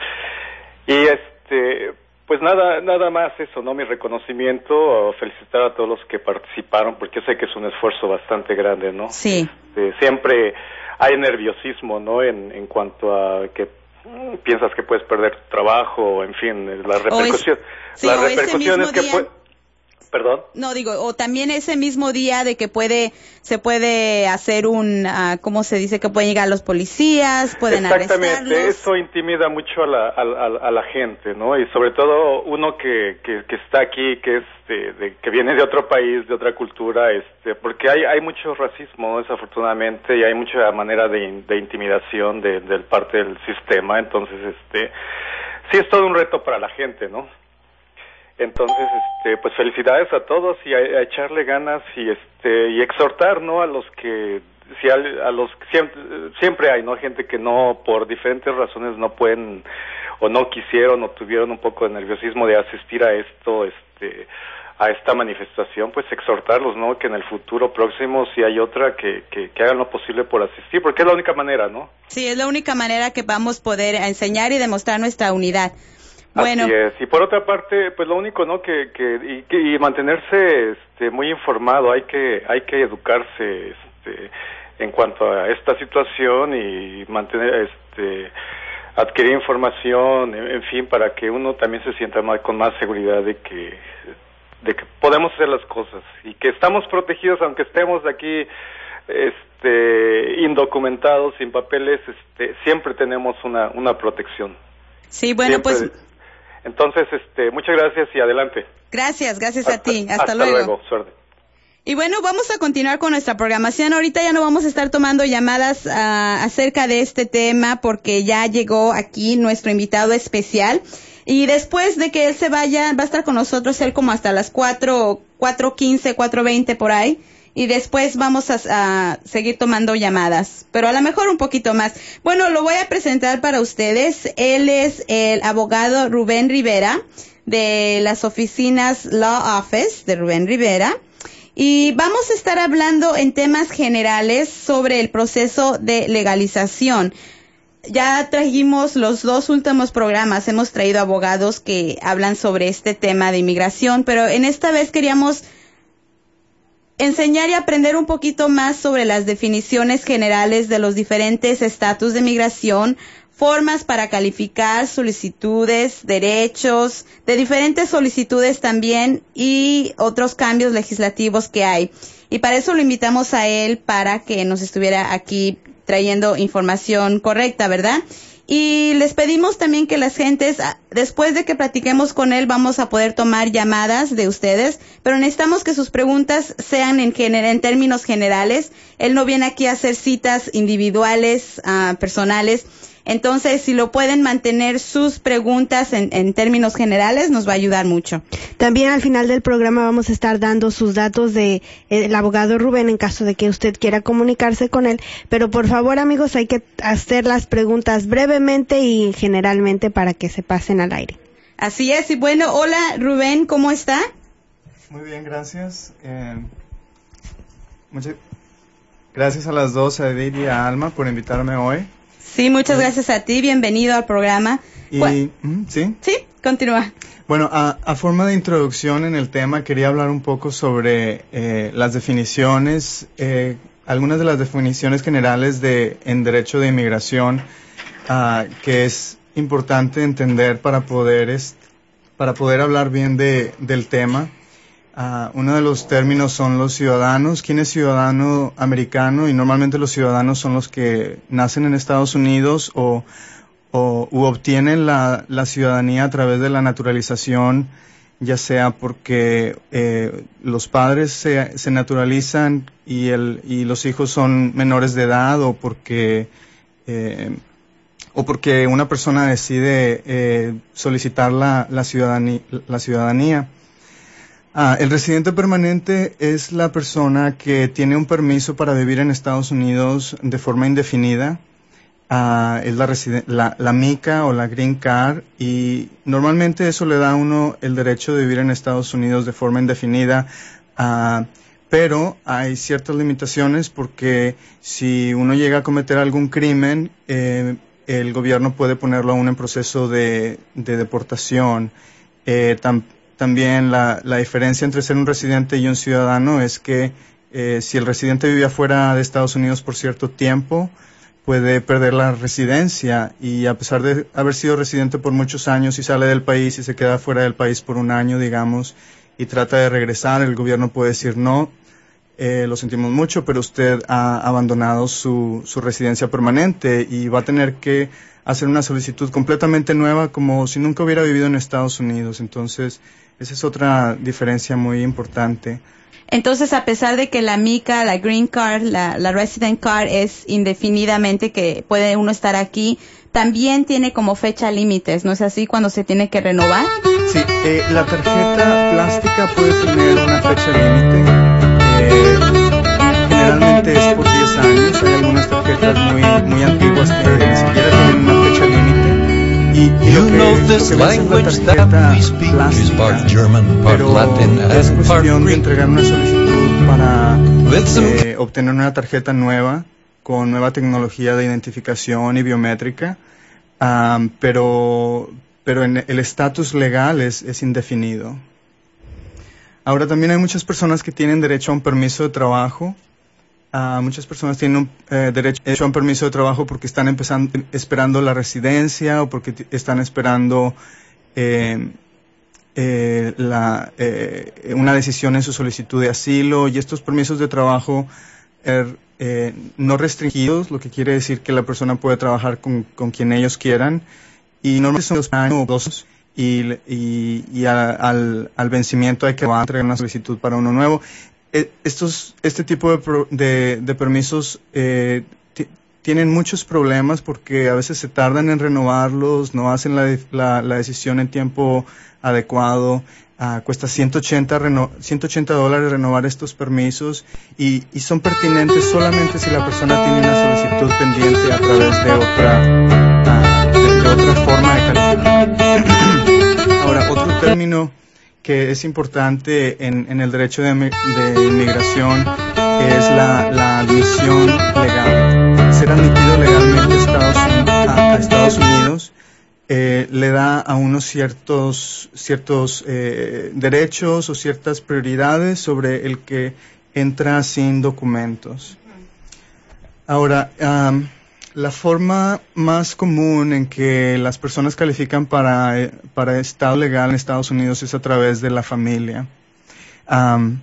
Y este, pues nada, nada más eso, ¿no? Mi reconocimiento, felicitar a todos los que participaron, porque sé que es un esfuerzo bastante grande, ¿no? Sí. Este, siempre hay nerviosismo, ¿no? En, en cuanto a que mm, piensas que puedes perder tu trabajo, en fin, las repercusiones, sí, las repercusiones que puede. ¿Perdón? No, digo, o también ese mismo día de que puede, se puede hacer un, uh, ¿cómo se dice? Que pueden llegar los policías, pueden Exactamente, arrestarlos. Eso intimida mucho a la, a, a, a la gente, ¿no? Y sobre todo uno que, que, que está aquí, que es de, de, que viene de otro país, de otra cultura, este, porque hay, hay mucho racismo, desafortunadamente, y hay mucha manera de, de intimidación de, de parte del sistema, entonces, este, sí es todo un reto para la gente, ¿no? Entonces, este, pues felicidades a todos y a, a echarle ganas y este y exhortar, ¿no? A los que si a, a los siempre, siempre hay, ¿no? Gente que no por diferentes razones no pueden o no quisieron o tuvieron un poco de nerviosismo de asistir a esto, este, a esta manifestación, pues exhortarlos, ¿no? Que en el futuro próximo si hay otra que que, que hagan lo posible por asistir, porque es la única manera, ¿no? Sí, es la única manera que vamos a poder enseñar y demostrar nuestra unidad. Bueno. Así es. Y por otra parte, pues lo único, ¿no? Que, que, y, que y mantenerse este, muy informado, hay que, hay que educarse, este, en cuanto a esta situación y mantener, este, adquirir información, en, en fin, para que uno también se sienta más, con más seguridad de que, de que podemos hacer las cosas y que estamos protegidos aunque estemos aquí, este, indocumentados, sin papeles, este, siempre tenemos una, una protección. Sí, bueno, siempre, pues. Entonces, este, muchas gracias y adelante. Gracias, gracias hasta, a ti. Hasta, hasta luego. luego, suerte. Y bueno, vamos a continuar con nuestra programación. Ahorita ya no vamos a estar tomando llamadas uh, acerca de este tema porque ya llegó aquí nuestro invitado especial. Y después de que él se vaya, va a estar con nosotros él como hasta las cuatro, cuatro quince, cuatro veinte por ahí. Y después vamos a, a seguir tomando llamadas, pero a lo mejor un poquito más. Bueno, lo voy a presentar para ustedes. Él es el abogado Rubén Rivera. de las oficinas Law Office de Rubén Rivera. Y vamos a estar hablando en temas generales sobre el proceso de legalización. Ya trajimos los dos últimos programas, hemos traído abogados que hablan sobre este tema de inmigración, pero en esta vez queríamos enseñar y aprender un poquito más sobre las definiciones generales de los diferentes estatus de migración, formas para calificar solicitudes, derechos, de diferentes solicitudes también y otros cambios legislativos que hay. Y para eso lo invitamos a él para que nos estuviera aquí trayendo información correcta, ¿verdad? Y les pedimos también que las gentes, después de que platiquemos con él, vamos a poder tomar llamadas de ustedes, pero necesitamos que sus preguntas sean en, gener- en términos generales. Él no viene aquí a hacer citas individuales, uh, personales. Entonces, si lo pueden mantener sus preguntas en, en términos generales, nos va a ayudar mucho. También al final del programa vamos a estar dando sus datos de eh, el abogado Rubén en caso de que usted quiera comunicarse con él. Pero por favor, amigos, hay que hacer las preguntas brevemente y generalmente para que se pasen al aire. Así es. Y bueno, hola Rubén, ¿cómo está? Muy bien, gracias. Eh, muchas gracias a las dos, a Edith y a Alma, por invitarme hoy. Sí, muchas gracias a ti, bienvenido al programa. Y, ¿sí? Sí, continúa. Bueno, a, a forma de introducción en el tema, quería hablar un poco sobre eh, las definiciones, eh, algunas de las definiciones generales de en derecho de inmigración, uh, que es importante entender para poder, est- para poder hablar bien de, del tema. Uh, uno de los términos son los ciudadanos. ¿Quién es ciudadano americano? Y normalmente los ciudadanos son los que nacen en Estados Unidos o, o u obtienen la, la ciudadanía a través de la naturalización, ya sea porque eh, los padres se, se naturalizan y, el, y los hijos son menores de edad o porque, eh, o porque una persona decide eh, solicitar la, la ciudadanía. La ciudadanía. Ah, el residente permanente es la persona que tiene un permiso para vivir en Estados Unidos de forma indefinida. Ah, es la, residen- la, la mica o la green card, y normalmente eso le da a uno el derecho de vivir en Estados Unidos de forma indefinida. Ah, pero hay ciertas limitaciones porque si uno llega a cometer algún crimen, eh, el gobierno puede ponerlo a uno en proceso de, de deportación. Eh, tam- También la, la diferencia entre ser un residente y un ciudadano es que eh, si el residente vive afuera de Estados Unidos por cierto tiempo, puede perder la residencia, y a pesar de haber sido residente por muchos años y sale del país y se queda fuera del país por un año, digamos, y trata de regresar, el gobierno puede decir no, eh, lo sentimos mucho, pero usted ha abandonado su, su residencia permanente y va a tener que hacer una solicitud completamente nueva como si nunca hubiera vivido en Estados Unidos. Entonces, esa es otra diferencia muy importante. Entonces, a pesar de que la mica, la green card, la, la resident card es indefinidamente que puede uno estar aquí, también tiene como fecha límites, ¿no es así? Cuando se tiene que renovar. Sí, eh, la tarjeta plástica puede tener una fecha límite. Eh, generalmente es por diez años. Hay algunas tarjetas muy, muy antiguas que ni siquiera tienen una fecha límite. Y, y lo que, lo que ves es la tarjeta plástica, pero es cuestión de entregar una solicitud para eh, obtener una tarjeta nueva con nueva tecnología de identificación y biométrica, um, pero, pero en el estatus legal es, es indefinido. Ahora, también hay muchas personas que tienen derecho a un permiso de trabajo. Uh, muchas personas tienen un, eh, derecho a un permiso de trabajo porque están empezando, esperando la residencia o porque t- están esperando eh, eh, la, eh, una decisión en su solicitud de asilo, y estos permisos de trabajo er, eh, no restringidos, lo que quiere decir que la persona puede trabajar con, con quien ellos quieran, y normalmente son dos años o dos, y, y, y a, al, al vencimiento hay que entregar una solicitud para uno nuevo. Estos, este tipo de, pro, de, de permisos eh, t- tienen muchos problemas porque a veces se tardan en renovarlos, no hacen la, la, la decisión en tiempo adecuado. Uh, cuesta ciento ochenta dólares renovar estos permisos, y, y son pertinentes solamente si la persona tiene una solicitud pendiente a través de otra, uh, de, de otra forma de calificar. Ahora, otro término que es importante en, en el derecho de, de inmigración es la, la admisión legal. Ser admitido legalmente a Estados, a, a Estados Unidos eh, le da a uno ciertos, ciertos eh, derechos o ciertas prioridades sobre el que entra sin documentos. Ahora, um, la forma más común en que las personas califican para, eh, para estado legal en Estados Unidos es a través de la familia. Um,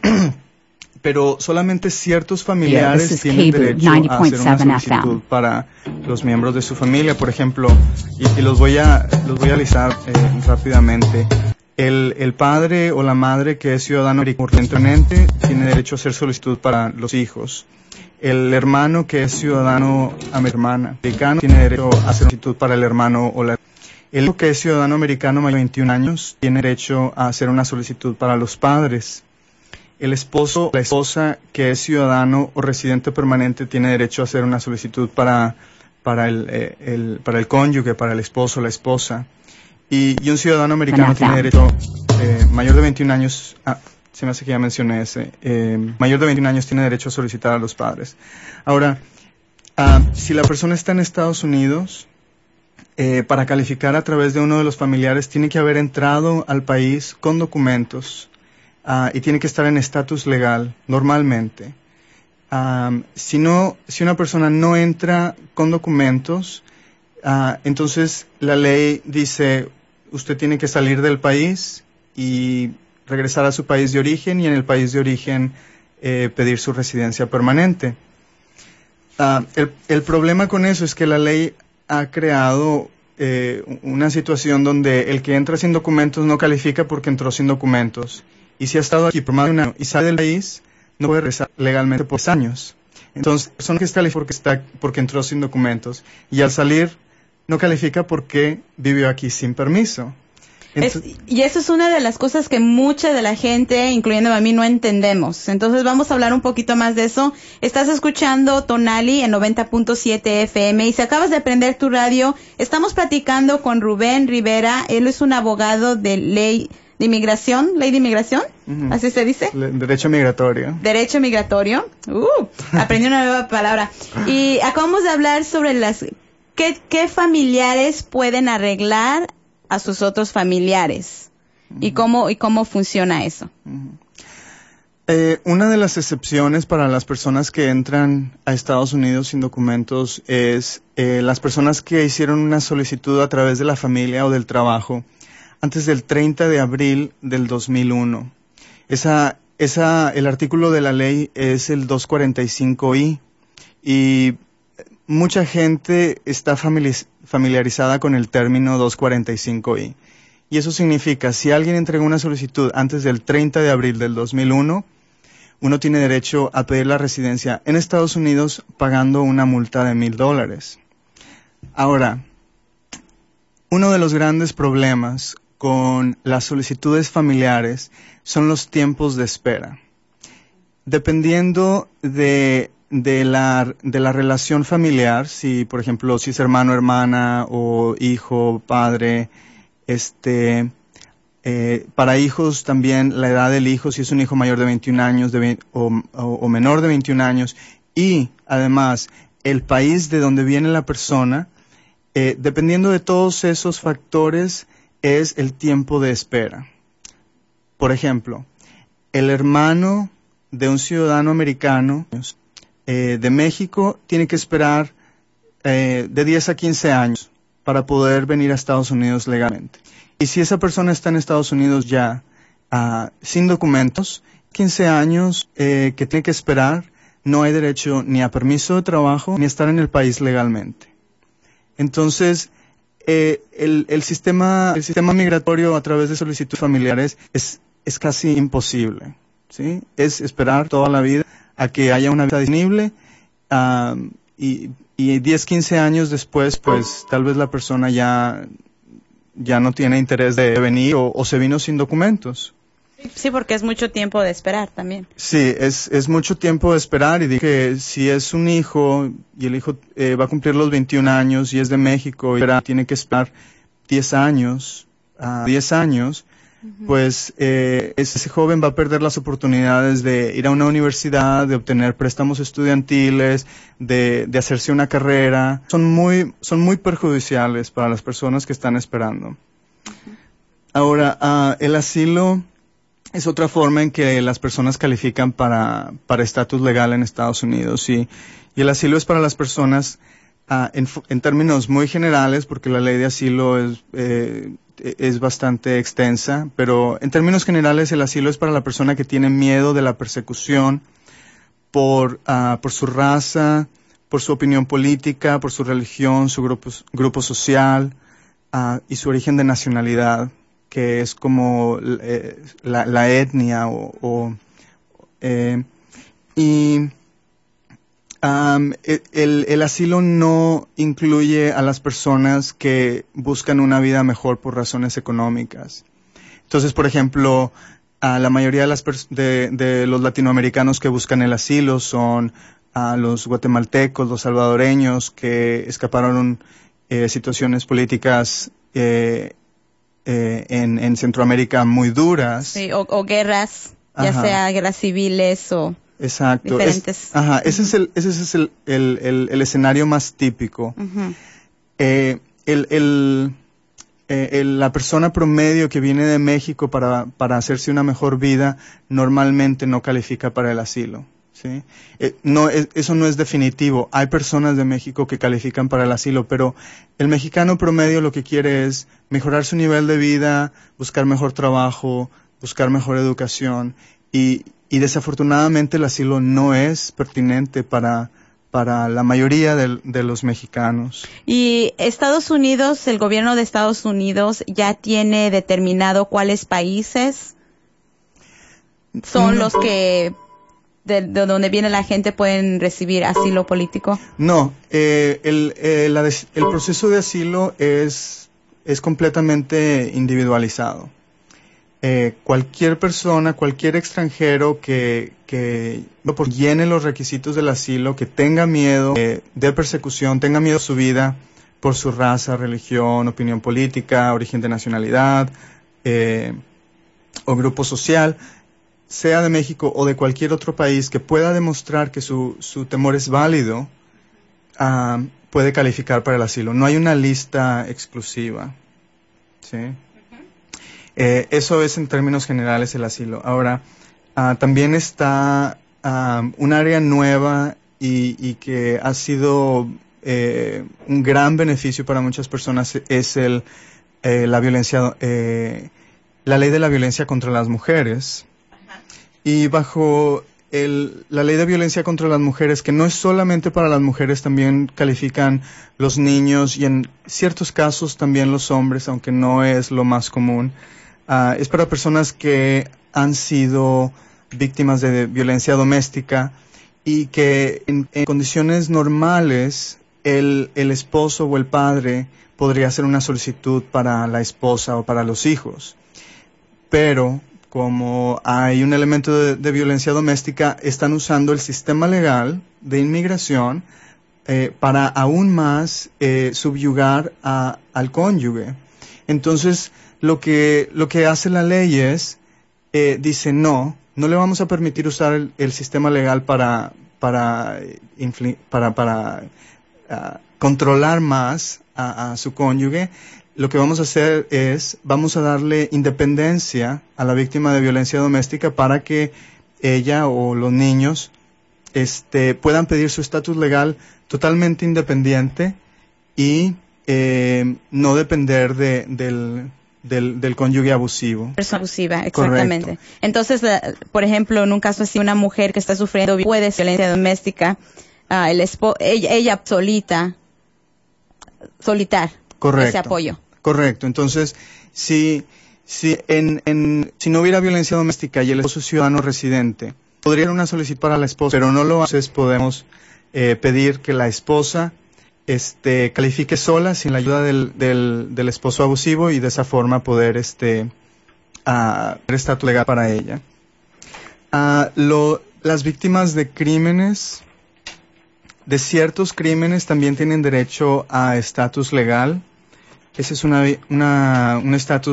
pero solamente ciertos familiares yeah, tienen derecho a hacer una solicitud para los miembros de su familia. Por ejemplo, y, y los voy a los voy a listar eh, rápidamente. El, el padre o la madre que es ciudadano americano tiene derecho a hacer solicitud para los hijos. El hermano que es ciudadano americano tiene derecho a hacer solicitud para el hermano o la El hijo que es ciudadano americano mayor de veintiún años tiene derecho a hacer una solicitud para los padres. El esposo o la esposa que es ciudadano o residente permanente tiene derecho a hacer una solicitud para, para, el, eh, el, para el cónyuge, para el esposo o la esposa. Y, y un ciudadano americano tiene derecho, eh, mayor de veintiún años, ah, se me hace que ya mencioné ese, eh, mayor de veintiún años tiene derecho a solicitar a los padres. Ahora, ah, si la persona está en Estados Unidos, eh, para calificar a través de uno de los familiares tiene que haber entrado al país con documentos. Uh, y tiene que estar en estatus legal, normalmente. Um, si no, si una persona no entra con documentos, uh, entonces la ley dice, usted tiene que salir del país y regresar a su país de origen y en el país de origen eh, pedir su residencia permanente. Uh, el, el problema con eso es que la ley ha creado eh, una situación donde el que entra sin documentos no califica porque entró sin documentos. Y si ha estado aquí por más de un año y sale del país, no puede regresar legalmente por años. Entonces, la persona que está porque está porque entró sin documentos y al salir no califica porque vivió aquí sin permiso. Entonces, es, y eso es una de las cosas que mucha de la gente, incluyendo a mí, no entendemos. Entonces vamos a hablar un poquito más de eso. Estás escuchando Tonali en noventa punto siete F M y si acabas de prender tu radio, estamos platicando con Rubén Rivera. Él es un abogado de ley de inmigración, ley de inmigración, uh-huh. ¿Así se dice? Le, derecho migratorio. Derecho migratorio. Uh, aprendí una nueva palabra. Y acabamos de hablar sobre las qué, qué familiares pueden arreglar a sus otros familiares uh-huh. y cómo y cómo funciona eso. Uh-huh. Eh, una de las excepciones para las personas que entran a Estados Unidos sin documentos es eh, las personas que hicieron una solicitud a través de la familia o del trabajo antes del treinta de abril del dos mil uno. Esa, esa, el artículo de la ley es el doscientos cuarenta y cinco I y mucha gente está familiarizada con el término doscientos cuarenta y cinco I. Y eso significa, si alguien entregó una solicitud antes del treinta de abril del dos mil uno, uno tiene derecho a pedir la residencia en Estados Unidos pagando una multa de mil dólares. Ahora, uno de los grandes problemas con las solicitudes familiares son los tiempos de espera. Dependiendo de, de, la, de la relación familiar, si por ejemplo si es hermano, hermana o hijo, padre, este, eh, para hijos también la edad del hijo, si es un hijo mayor de veintiún años de veinte, o, o, o menor de veintiún años y además el país de donde viene la persona, eh, dependiendo de todos esos factores es el tiempo de espera. Por ejemplo, el hermano de un ciudadano americano eh, de México tiene que esperar eh, de diez a quince años para poder venir a Estados Unidos legalmente. Y si esa persona está en Estados Unidos ya uh, sin documentos, quince años eh, que tiene que esperar, no hay derecho ni a permiso de trabajo ni a estar en el país legalmente. Entonces, Eh, el, el sistema el sistema migratorio a través de solicitudes familiares es, es casi imposible, ¿sí? Es esperar toda la vida a que haya una visa disponible um, y, y diez, quince años después, pues tal vez la persona ya, ya no tiene interés de venir o, o se vino sin documentos. Sí, porque es mucho tiempo de esperar también. Sí, es, es mucho tiempo de esperar y dije que si es un hijo y el hijo eh, va a cumplir los veintiún años y es de México y tiene que esperar diez años, uh, diez años, pues eh, ese joven va a perder las oportunidades de ir a una universidad, de obtener préstamos estudiantiles, de, de hacerse una carrera. Son muy, son muy perjudiciales para las personas que están esperando. Ahora, uh, el asilo es otra forma en que las personas califican para para estatus legal en Estados Unidos, y, y el asilo es para las personas uh, en, en términos muy generales, porque la ley de asilo es, eh, es bastante extensa, pero en términos generales el asilo es para la persona que tiene miedo de la persecución por, uh, por su raza, por su opinión política, por su religión, su grupo, grupo social uh, y su origen de nacionalidad, que es como eh, la, la etnia o, o eh, y um, el, el asilo no incluye a las personas que buscan una vida mejor por razones económicas. Entonces, por ejemplo, a la mayoría de, las de, de los latinoamericanos que buscan el asilo son a los guatemaltecos, los salvadoreños que escaparon eh, situaciones políticas eh, Eh, en, en Centroamérica muy duras. Sí, o, o guerras, ya Ajá. sea guerras civiles o Exacto. diferentes. Es, ajá, ese es el, ese es el, el, el, el escenario más típico. Uh-huh. Eh, el, el, eh, el, la persona promedio que viene de México para, para hacerse una mejor vida normalmente no califica para el asilo. ¿Sí? Eh, no, es, eso no es definitivo. Hay personas de México que califican para el asilo, pero el mexicano promedio lo que quiere es mejorar su nivel de vida, buscar mejor trabajo, buscar mejor educación, y, y desafortunadamente el asilo no es pertinente para, para la mayoría de, de los mexicanos. Y Estados Unidos, el gobierno de Estados Unidos ya tiene determinado cuáles países son no. los que De, de donde viene la gente pueden recibir asilo político. No, eh, el, eh, la des, el proceso de asilo es, es completamente individualizado. Eh, cualquier persona, cualquier extranjero que, que llene los requisitos del asilo, que tenga miedo eh, de persecución, tenga miedo a su vida por su raza, religión, opinión política, origen de nacionalidad eh, o grupo social, sea de México o de cualquier otro país, que pueda demostrar que su, su temor es válido, uh, puede calificar para el asilo. No hay una lista exclusiva. ¿Sí? Uh-huh. Eh, eso es en términos generales el asilo. Ahora, uh, también está uh, un área nueva y, y que ha sido eh, un gran beneficio para muchas personas, es el, eh, la violencia, eh, la ley de la violencia contra las mujeres. Y bajo el, la ley de violencia contra las mujeres, que no es solamente para las mujeres, también califican los niños y en ciertos casos también los hombres, aunque no es lo más común. Uh, es para personas que han sido víctimas de violencia doméstica y que en, en condiciones normales el, el esposo o el padre podría hacer una solicitud para la esposa o para los hijos. Pero como hay un elemento de, de violencia doméstica, están usando el sistema legal de inmigración eh, para aún más eh, subyugar a, al cónyuge. Entonces, lo que, lo que hace la ley es, eh, dice, no, no le vamos a permitir usar el, el sistema legal para, para, infli, para, para uh, controlar más a, a su cónyuge. Lo que vamos a hacer es, vamos a darle independencia a la víctima de violencia doméstica para que ella o los niños este, puedan pedir su estatus legal totalmente independiente y eh, no depender de, del, del, del cónyuge abusivo. Persona abusiva, exactamente. Correcto. Entonces, por ejemplo, en un caso así, una mujer que está sufriendo puede violencia doméstica, uh, el espo ella, ella solita, solitar Correcto. ese apoyo. Correcto. Entonces, si, si, en, en, si no hubiera violencia doméstica y el esposo es ciudadano residente, podría hacer una solicitud para la esposa, pero no lo hace. Entonces podemos eh, pedir que la esposa este, califique sola sin la ayuda del, del, del esposo abusivo y de esa forma poder este, uh, estatus legal para ella. Uh, lo, las víctimas de crímenes, de ciertos crímenes, también tienen derecho a estatus legal. Ese es una, una, un estatus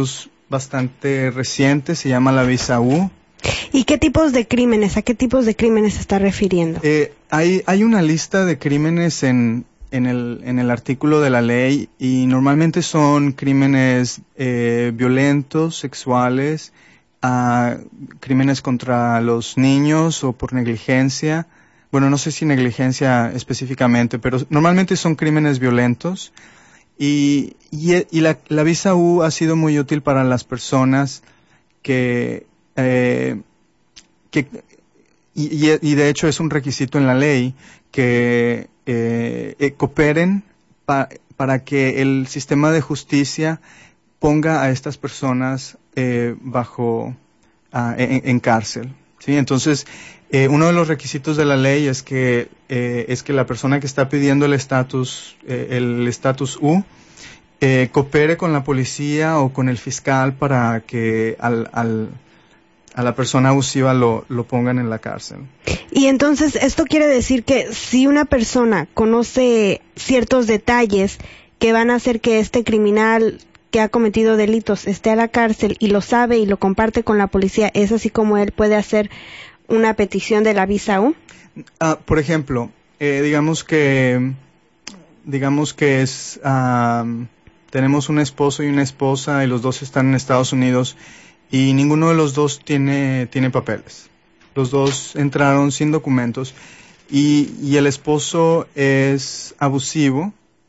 bastante reciente, se llama la visa U. ¿Y qué tipos de crímenes, a qué tipos de crímenes se está refiriendo? Eh, hay, hay una lista de crímenes en, en, el, en el artículo de la ley y normalmente son crímenes eh, violentos, sexuales, uh, crímenes contra los niños o por negligencia. Bueno, no sé si negligencia específicamente, pero normalmente son crímenes violentos. Y, y, y la, la visa U ha sido muy útil para las personas que... Eh, que y, y de hecho es un requisito en la ley que eh, eh, cooperen pa, para que el sistema de justicia ponga a estas personas eh, bajo uh, en, en cárcel, ¿sí? Entonces eh, uno de los requisitos de la ley es que eh, es que la persona que está pidiendo el estatus eh, el estatus U eh, coopere con la policía o con el fiscal para que al, al a la persona abusiva lo, lo pongan en la cárcel. Y entonces esto quiere decir que si una persona conoce ciertos detalles que van a hacer que este criminal que ha cometido delitos esté a la cárcel y lo sabe y lo comparte con la policía, ¿es así como él puede hacer una petición de la visa U? Uh, por ejemplo, eh, digamos que digamos que es uh, tenemos un esposo y una esposa y los dos están en Estados Unidos y ninguno de los dos tiene, tiene papeles. Los dos entraron sin documentos y, y el esposo es abusivo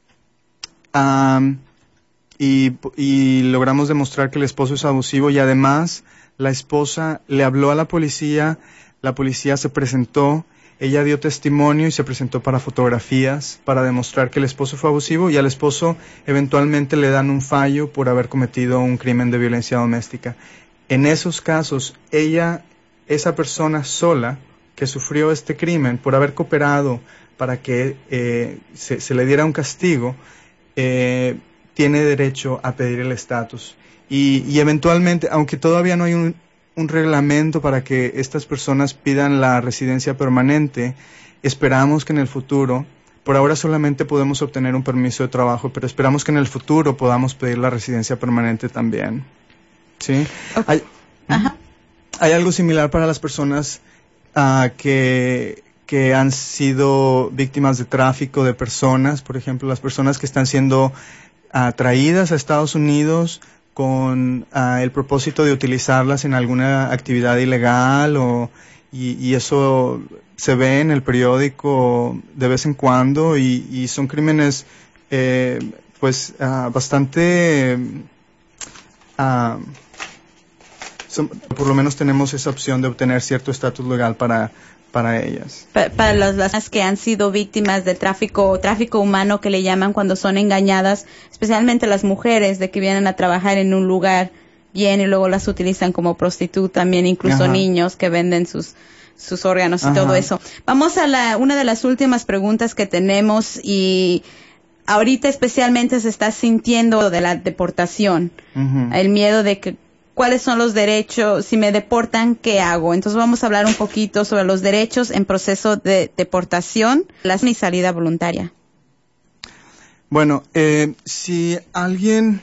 um, y, y logramos demostrar que el esposo es abusivo y además la esposa le habló a la policía, la policía se presentó, ella dio testimonio y se presentó para fotografías para demostrar que el esposo fue abusivo y al esposo eventualmente le dan un fallo por haber cometido un crimen de violencia doméstica. En esos casos, ella, esa persona sola que sufrió este crimen por haber cooperado para que eh, se, se le diera un castigo, eh, tiene derecho a pedir el estatus. Y, y eventualmente, aunque todavía no hay un, un reglamento para que estas personas pidan la residencia permanente, esperamos que en el futuro, por ahora solamente podemos obtener un permiso de trabajo, pero esperamos que en el futuro podamos pedir la residencia permanente también. Sí, okay. hay, Ajá. hay algo similar para las personas uh, que, que han sido víctimas de tráfico de personas, por ejemplo, las personas que están siendo atraídas uh, a Estados Unidos con uh, el propósito de utilizarlas en alguna actividad ilegal o, y, y eso se ve en el periódico de vez en cuando y, y son crímenes eh, pues uh, bastante... Uh, son, por lo menos tenemos esa opción de obtener cierto estatus legal para, para ellas. Para, para las personas que han sido víctimas de tráfico, tráfico humano que le llaman cuando son engañadas, especialmente las mujeres de que vienen a trabajar en un lugar bien y luego las utilizan como prostituta, también incluso Ajá. niños que venden sus sus órganos y Ajá. todo eso. Vamos a la una de las últimas preguntas que tenemos y ahorita especialmente se está sintiendo de la deportación, uh-huh. el miedo de que cuáles son los derechos, si me deportan, ¿qué hago? Entonces vamos a hablar un poquito sobre los derechos en proceso de deportación, la y salida voluntaria. Bueno, eh, si alguien,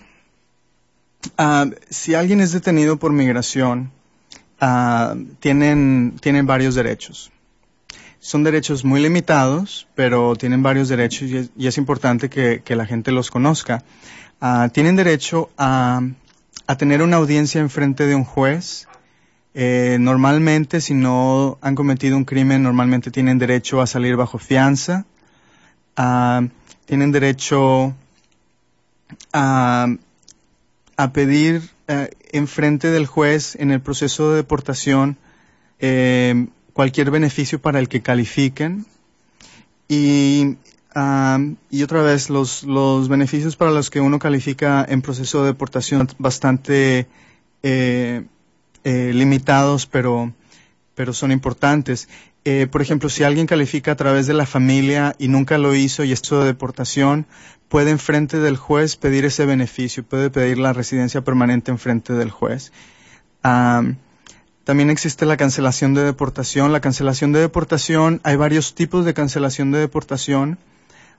uh, si alguien es detenido por migración, uh, tienen, tienen varios derechos. Son derechos muy limitados, pero tienen varios derechos y es, y es importante que, que la gente los conozca. Uh, tienen derecho a, a tener una audiencia en frente de un juez. Eh, normalmente, si no han cometido un crimen, normalmente tienen derecho a salir bajo fianza. Uh, tienen derecho a, a pedir uh, en frente del juez en el proceso de deportación eh, cualquier beneficio para el que califiquen y, um, y otra vez los, los beneficios para los que uno califica en proceso de deportación bastante eh, eh, limitados pero, pero son importantes. Eh, por ejemplo, si alguien califica a través de la familia y nunca lo hizo y esto de deportación, puede en frente del juez pedir ese beneficio, puede pedir la residencia permanente en frente del juez. Um, También existe la cancelación de deportación. La cancelación de deportación, hay varios tipos de cancelación de deportación.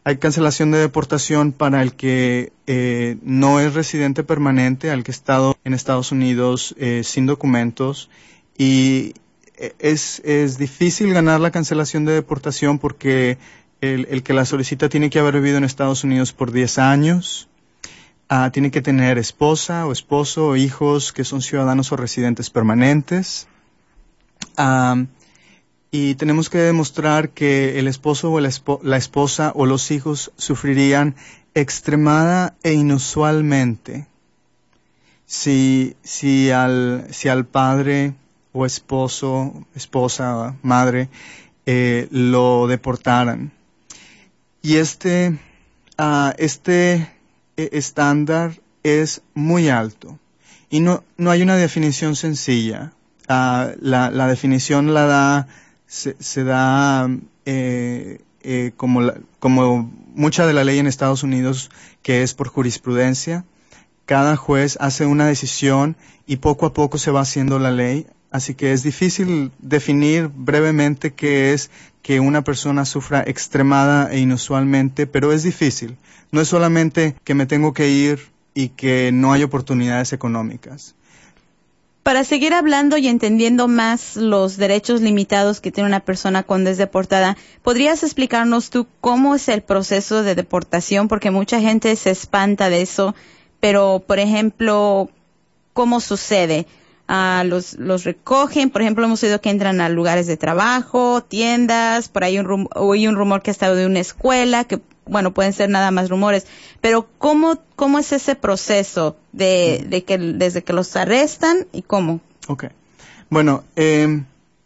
Hay cancelación de deportación para el que eh, no es residente permanente, al que ha estado en Estados Unidos eh, sin documentos, y es, es difícil ganar la cancelación de deportación porque el, el que la solicita tiene que haber vivido en Estados Unidos por diez años, uh, tiene que tener esposa o esposo o hijos que son ciudadanos o residentes permanentes, um, y tenemos que demostrar que el esposo o la, espo- la esposa o los hijos sufrirían extremada e inusualmente si, si, al, si al padre o esposo, esposa, madre, eh, lo deportaran. Y este, uh, este eh, estándar es muy alto. Y no, no hay una definición sencilla. Uh, la, la definición la da... Se, se da eh, eh, como, la, como mucha de la ley en Estados Unidos, que es por jurisprudencia. Cada juez hace una decisión y poco a poco se va haciendo la ley. Así que es difícil definir brevemente qué es que una persona sufra extremada e inusualmente, pero es difícil. No es solamente que me tengo que ir y que no hay oportunidades económicas. Para seguir hablando y entendiendo más los derechos limitados que tiene una persona cuando es deportada, ¿podrías explicarnos tú cómo es el proceso de deportación? Porque mucha gente se espanta de eso, pero, por ejemplo, ¿cómo sucede? Uh, los, los recogen, por ejemplo, hemos oído que entran a lugares de trabajo, tiendas, por ahí un rum- oí un rumor que ha estado de una escuela, que bueno, pueden ser nada más rumores, pero ¿cómo, cómo es ese proceso de, de que desde que los arrestan y cómo? Okay. Bueno, eh,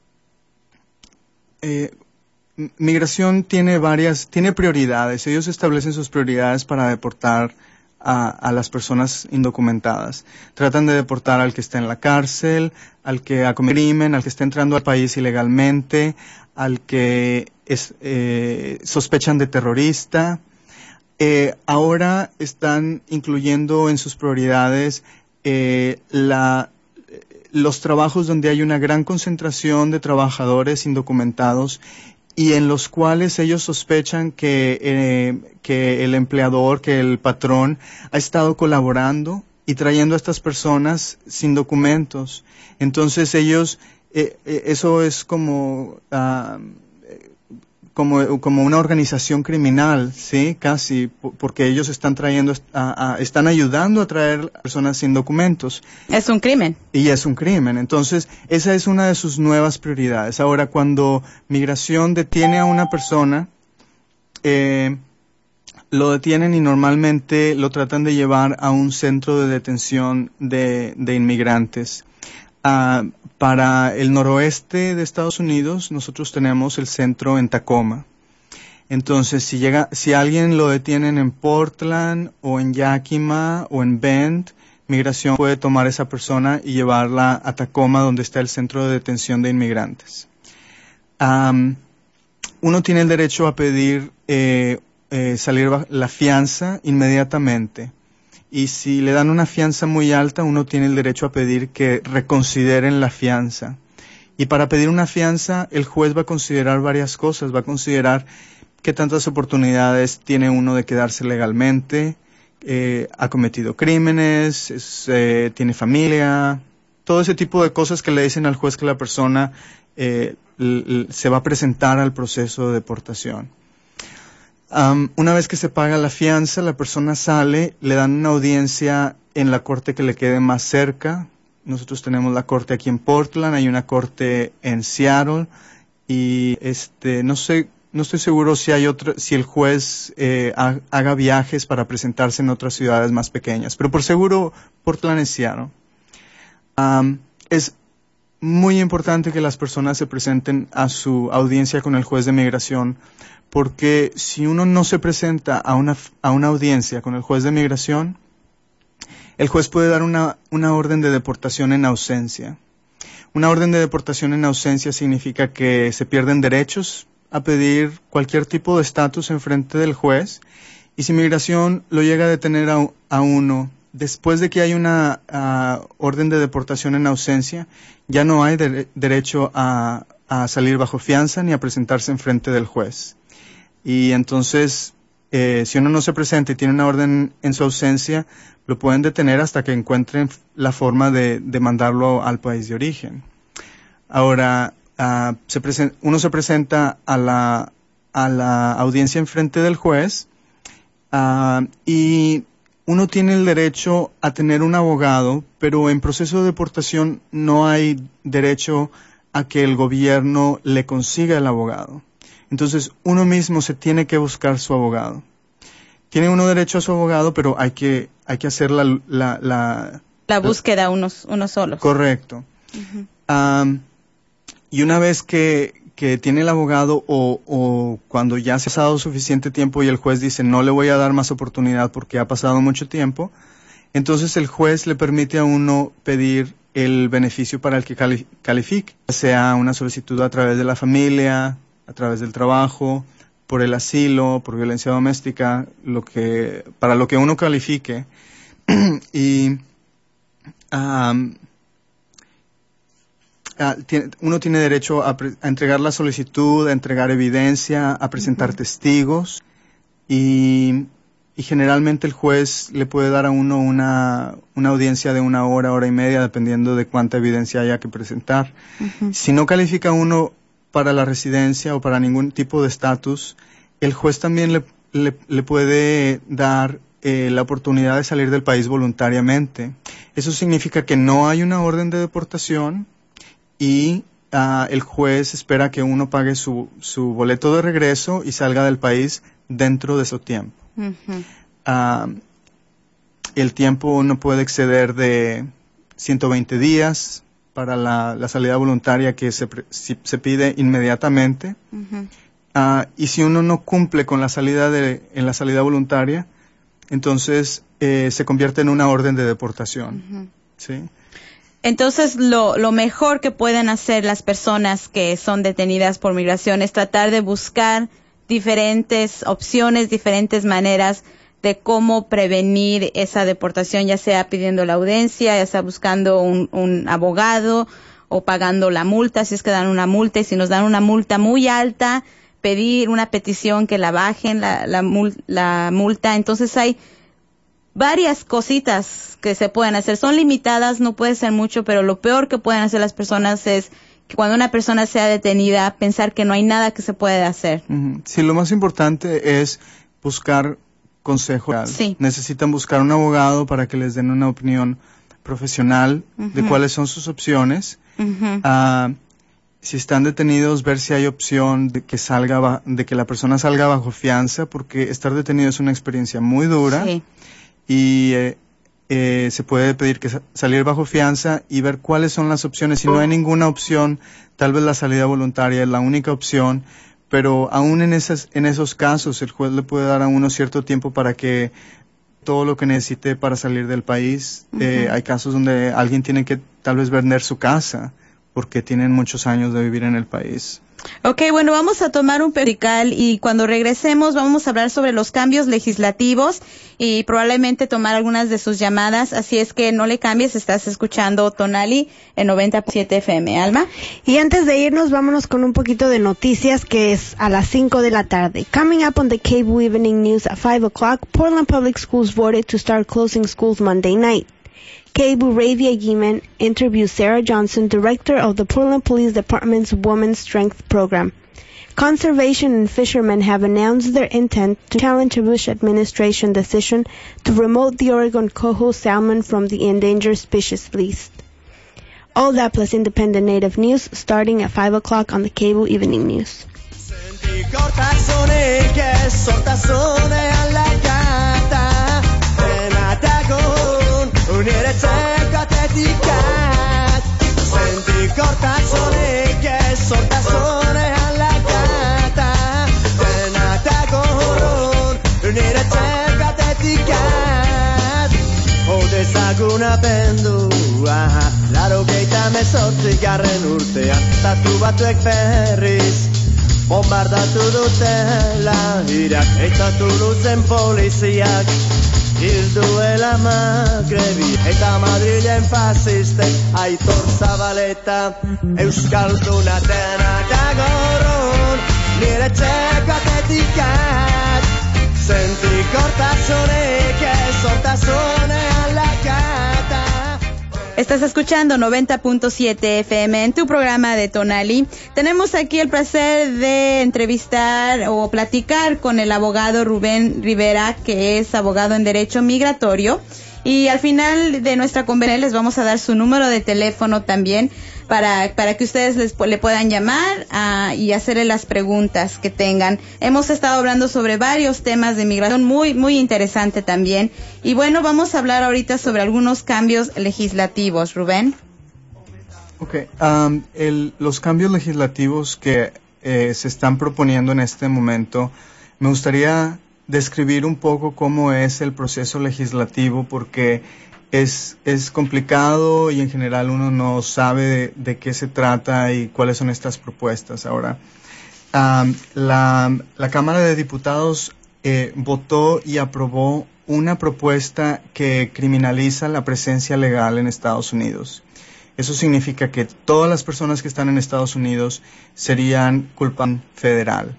eh, migración tiene varias, tiene prioridades. Ellos establecen sus prioridades para deportar a, a las personas indocumentadas. Tratan de deportar al que está en la cárcel, al que ha cometido crimen, al que está entrando al país ilegalmente, al que es, eh, sospechan de terrorista. Eh, ahora están incluyendo en sus prioridades eh, la, los trabajos donde hay una gran concentración de trabajadores indocumentados y en los cuales ellos sospechan que, eh, que el empleador, que el patrón ha estado colaborando y trayendo a estas personas sin documentos. Entonces ellos, eh, eh, eso es como, uh, como, como una organización criminal, sí, casi, porque ellos están trayendo, a, a, están ayudando a traer personas sin documentos. Es un crimen. Y es un crimen. Entonces, esa es una de sus nuevas prioridades. Ahora, cuando migración detiene a una persona, eh, lo detienen y normalmente lo tratan de llevar a un centro de detención de, de inmigrantes. Uh, para el noroeste de Estados Unidos, nosotros tenemos el centro en Tacoma. Entonces, si llega, si alguien lo detienen en Portland o en Yakima o en Bend, migración puede tomar a esa persona y llevarla a Tacoma, donde está el centro de detención de inmigrantes. Um, uno tiene el derecho a pedir eh, eh, salir la fianza inmediatamente. Y si le dan una fianza muy alta, uno tiene el derecho a pedir que reconsideren la fianza. Y para pedir una fianza, el juez va a considerar varias cosas. Va a considerar qué tantas oportunidades tiene uno de quedarse legalmente, eh, ha cometido crímenes, es, eh, tiene familia, todo ese tipo de cosas que le dicen al juez que la persona eh, l- l- se va a presentar al proceso de deportación. Um, una vez que se paga la fianza, la persona sale, le dan una audiencia en la corte que le quede más cerca. Nosotros tenemos la corte aquí en Portland, hay una corte en Seattle y este no sé, no estoy seguro si hay otra, si el juez eh, ha, haga viajes para presentarse en otras ciudades más pequeñas, pero por seguro Portland es Seattle. Um, es muy importante que las personas se presenten a su audiencia con el juez de migración, porque si uno no se presenta a una, a una audiencia con el juez de migración, el juez puede dar una, una orden de deportación en ausencia. Una orden de deportación en ausencia significa que se pierden derechos a pedir cualquier tipo de estatus en frente del juez, y si migración lo llega a detener a, a uno después de que hay una uh, orden de deportación en ausencia, ya no hay de, derecho a, a salir bajo fianza ni a presentarse en frente del juez. Y entonces eh, si uno no se presenta y tiene una orden en su ausencia, lo pueden detener hasta que encuentren la forma de, de mandarlo al país de origen. Ahora, uh, se presen- uno se presenta a la, a la audiencia en frente del juez uh, y uno tiene el derecho a tener un abogado, pero en proceso de deportación no hay derecho a que el gobierno le consiga el abogado. Entonces, uno mismo se tiene que buscar su abogado. Tiene uno derecho a su abogado, pero hay que, hay que hacer la... La, la, la búsqueda unos, uno solos. Correcto. Uh-huh. Um, y una vez que, que tiene el abogado o, o cuando ya se ha pasado suficiente tiempo y el juez dice no le voy a dar más oportunidad porque ha pasado mucho tiempo, entonces el juez le permite a uno pedir el beneficio para el que cali- califique, sea una solicitud a través de la familia, a través del trabajo, por el asilo, por violencia doméstica, lo que, para lo que uno califique. y um, uh, tiene, uno tiene derecho a, pre- a entregar la solicitud, a entregar evidencia, a presentar uh-huh. testigos y, y generalmente el juez le puede dar a uno una, una audiencia de una hora, hora y media, dependiendo de cuánta evidencia haya que presentar. Uh-huh. Si no califica uno para la residencia o para ningún tipo de estatus, el juez también le, le, le puede dar eh, la oportunidad de salir del país voluntariamente. Eso significa que no hay una orden de deportación y uh, el juez espera que uno pague su, su boleto de regreso y salga del país dentro de su tiempo. Uh-huh. Uh, el tiempo no puede exceder de ciento veinte días para la, la salida voluntaria que se, si, se pide inmediatamente. Uh-huh. Uh, y si uno no cumple con la salida de, en la salida voluntaria, entonces eh, se convierte en una orden de deportación. Uh-huh. ¿Sí? Entonces, lo, lo mejor que pueden hacer las personas que son detenidas por migración es tratar de buscar diferentes opciones, diferentes maneras de cómo prevenir esa deportación, ya sea pidiendo la audiencia, ya sea buscando un, un abogado o pagando la multa, si es que dan una multa, y si nos dan una multa muy alta, pedir una petición que la bajen la, la, mul, la multa. Entonces hay varias cositas que se pueden hacer. Son limitadas, no puede ser mucho, pero lo peor que pueden hacer las personas es que cuando una persona sea detenida, pensar que no hay nada que se puede hacer. Uh-huh. Sí, lo más importante es buscar consejo. Sí. Necesitan buscar un abogado para que les den una opinión profesional uh-huh. de cuáles son sus opciones. Uh-huh. Uh, si están detenidos, ver si hay opción de que salga, de que la persona salga bajo fianza, porque estar detenido es una experiencia muy dura. Sí. Y eh, eh, se puede pedir que sa- salir bajo fianza y ver cuáles son las opciones. Si no hay ninguna opción, tal vez la salida voluntaria es la única opción. Pero aún en esas, en esos casos, el juez le puede dar a uno cierto tiempo para que todo lo que necesite para salir del país. Uh-huh. Eh, hay casos donde alguien tiene que tal vez vender su casa porque tienen muchos años de vivir en el país. Ok, bueno, vamos a tomar un perical y cuando regresemos vamos a hablar sobre los cambios legislativos y probablemente tomar algunas de sus llamadas, así es que no le cambies, estás escuchando Tonali en noventa punto siete F M. Alma. Y antes de irnos, vámonos con un poquito de noticias que es a las cinco de la tarde. Coming up on the Cable Evening News at five o'clock, Portland Public Schools voted to start closing schools Monday night. Cable Ravia Yeeman interviews Sarah Johnson, director of the Portland Police Department's Women's Strength Program. Conservation and fishermen have announced their intent to challenge the Bush administration decision to remove the Oregon coho salmon from the endangered species list. All that plus independent native news starting at five o'clock on the Cable Evening News. Unire țecateticat Senti cortazzone che sortazzone alla gata Tenata coron Unire țecateticat O de saguna pendu La rogheta me sorti garren urtean Tatuatu ek ferriz Bombardatu dutela Irak eta Tuluzen poliziak Hilduela Magrebi eta Madrilen fasistek Aitor Zabaleta Euskalduna denak agoron Nire txekatetikat Senti cortazzone che sottazzone alla cata. Estás escuchando noventa punto siete F M en tu programa de Tonali. Tenemos aquí el placer de entrevistar o platicar con el abogado Rubén Rivera, que es abogado en Derecho Migratorio. Y al final de nuestra conversación les vamos a dar su número de teléfono también para para que ustedes les, le puedan llamar uh, y hacerle las preguntas que tengan. Hemos estado hablando sobre varios temas de migración muy muy interesante también. Y bueno, vamos a hablar ahorita sobre algunos cambios legislativos, Rubén. Ok, um, el, los cambios legislativos que eh, se están proponiendo en este momento, me gustaría describir un poco cómo es el proceso legislativo, porque es, es complicado y en general uno no sabe de, de qué se trata y cuáles son estas propuestas. Ahora, um, la, la Cámara de Diputados eh, votó y aprobó una propuesta que criminaliza la presencia legal en Estados Unidos. Eso significa que todas las personas que están en Estados Unidos serían culpa federal.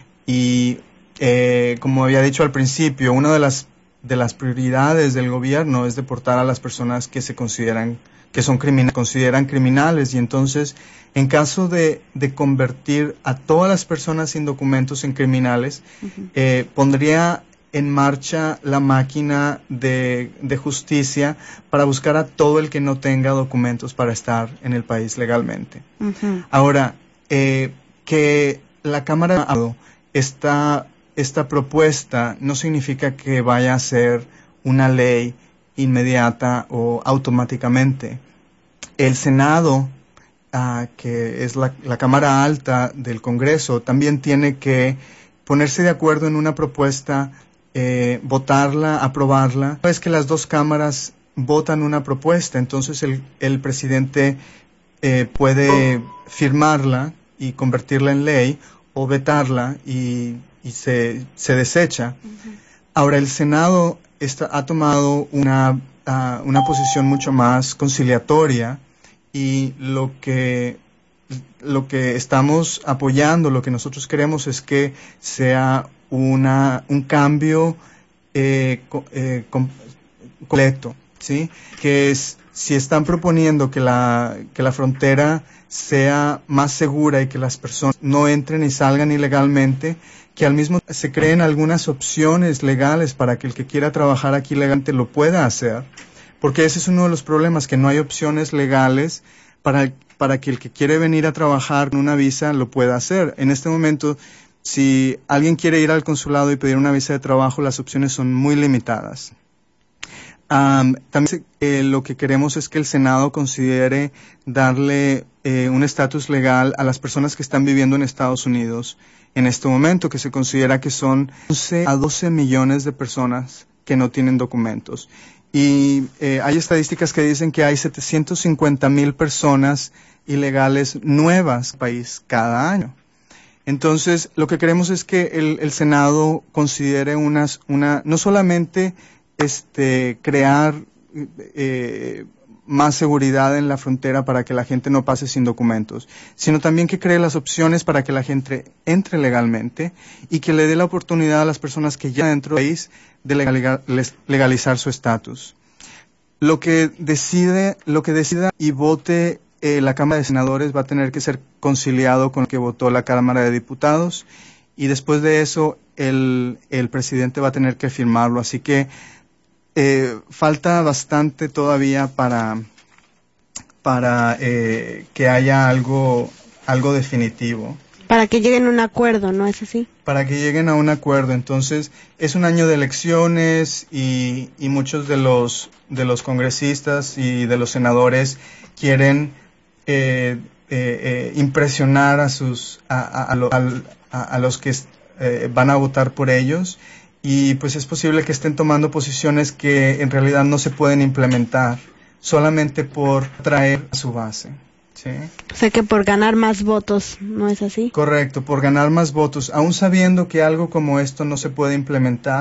Y Eh, como había dicho al principio, una de las de las prioridades del gobierno es deportar a las personas que se consideran que son criminales, consideran criminales, y entonces en caso de, de convertir a todas las personas sin documentos en criminales, uh-huh. eh, pondría en marcha la máquina de, de justicia para buscar a todo el que no tenga documentos para estar en el país legalmente. Uh-huh. Ahora, eh, que la Cámara está Esta propuesta no significa que vaya a ser una ley inmediata o automáticamente. El Senado, uh, que es la, la Cámara Alta del Congreso, también tiene que ponerse de acuerdo en una propuesta, eh, votarla, aprobarla. Una vez que las dos cámaras votan una propuesta, entonces el, el presidente eh, puede firmarla y convertirla en ley, o vetarla y y se, se desecha. Uh-huh. Ahora, el Senado está, ha tomado una, uh, una posición mucho más conciliatoria, y lo que, lo que estamos apoyando, lo que nosotros queremos es que sea una, un cambio eh, co, eh, com, completo, ¿sí? Que es, si están proponiendo que la, que la frontera sea más segura y que las personas no entren y salgan ilegalmente, que al mismo tiempo se creen algunas opciones legales para que el que quiera trabajar aquí legalmente lo pueda hacer, porque ese es uno de los problemas, que no hay opciones legales para, para que el que quiere venir a trabajar con una visa lo pueda hacer. En este momento, si alguien quiere ir al consulado y pedir una visa de trabajo, las opciones son muy limitadas. Um, también eh, lo que queremos es que el Senado considere darle eh, un estatus legal a las personas que están viviendo en Estados Unidos en este momento, que se considera que son once a doce millones de personas que no tienen documentos. Y eh, hay estadísticas que dicen que hay setecientos cincuenta mil personas ilegales nuevas en el país cada año. Entonces, lo que queremos es que el, el Senado considere unas, una, no solamente este, crear eh, más seguridad en la frontera para que la gente no pase sin documentos, sino también que cree las opciones para que la gente entre legalmente y que le dé la oportunidad a las personas que ya dentro del país de legalizar, legalizar su estatus. Lo que decide, lo que decida y vote eh, la Cámara de Senadores va a tener que ser conciliado con lo que votó la Cámara de Diputados, y después de eso el, el presidente va a tener que firmarlo. Así que Eh, falta bastante todavía para para eh, que haya algo algo definitivo. Para que lleguen a un acuerdo, ¿no es así? Para que lleguen a un acuerdo. Entonces, es un año de elecciones y, y muchos de los de los congresistas y de los senadores quieren eh, eh, eh, impresionar a sus a, a, a, lo, a, a los que eh, van a votar por ellos. Y pues es posible que estén tomando posiciones que en realidad no se pueden implementar solamente por traer a su base, ¿sí? O sea que por ganar más votos, ¿no es así? Correcto, por ganar más votos, aún sabiendo que algo como esto no se puede implementar,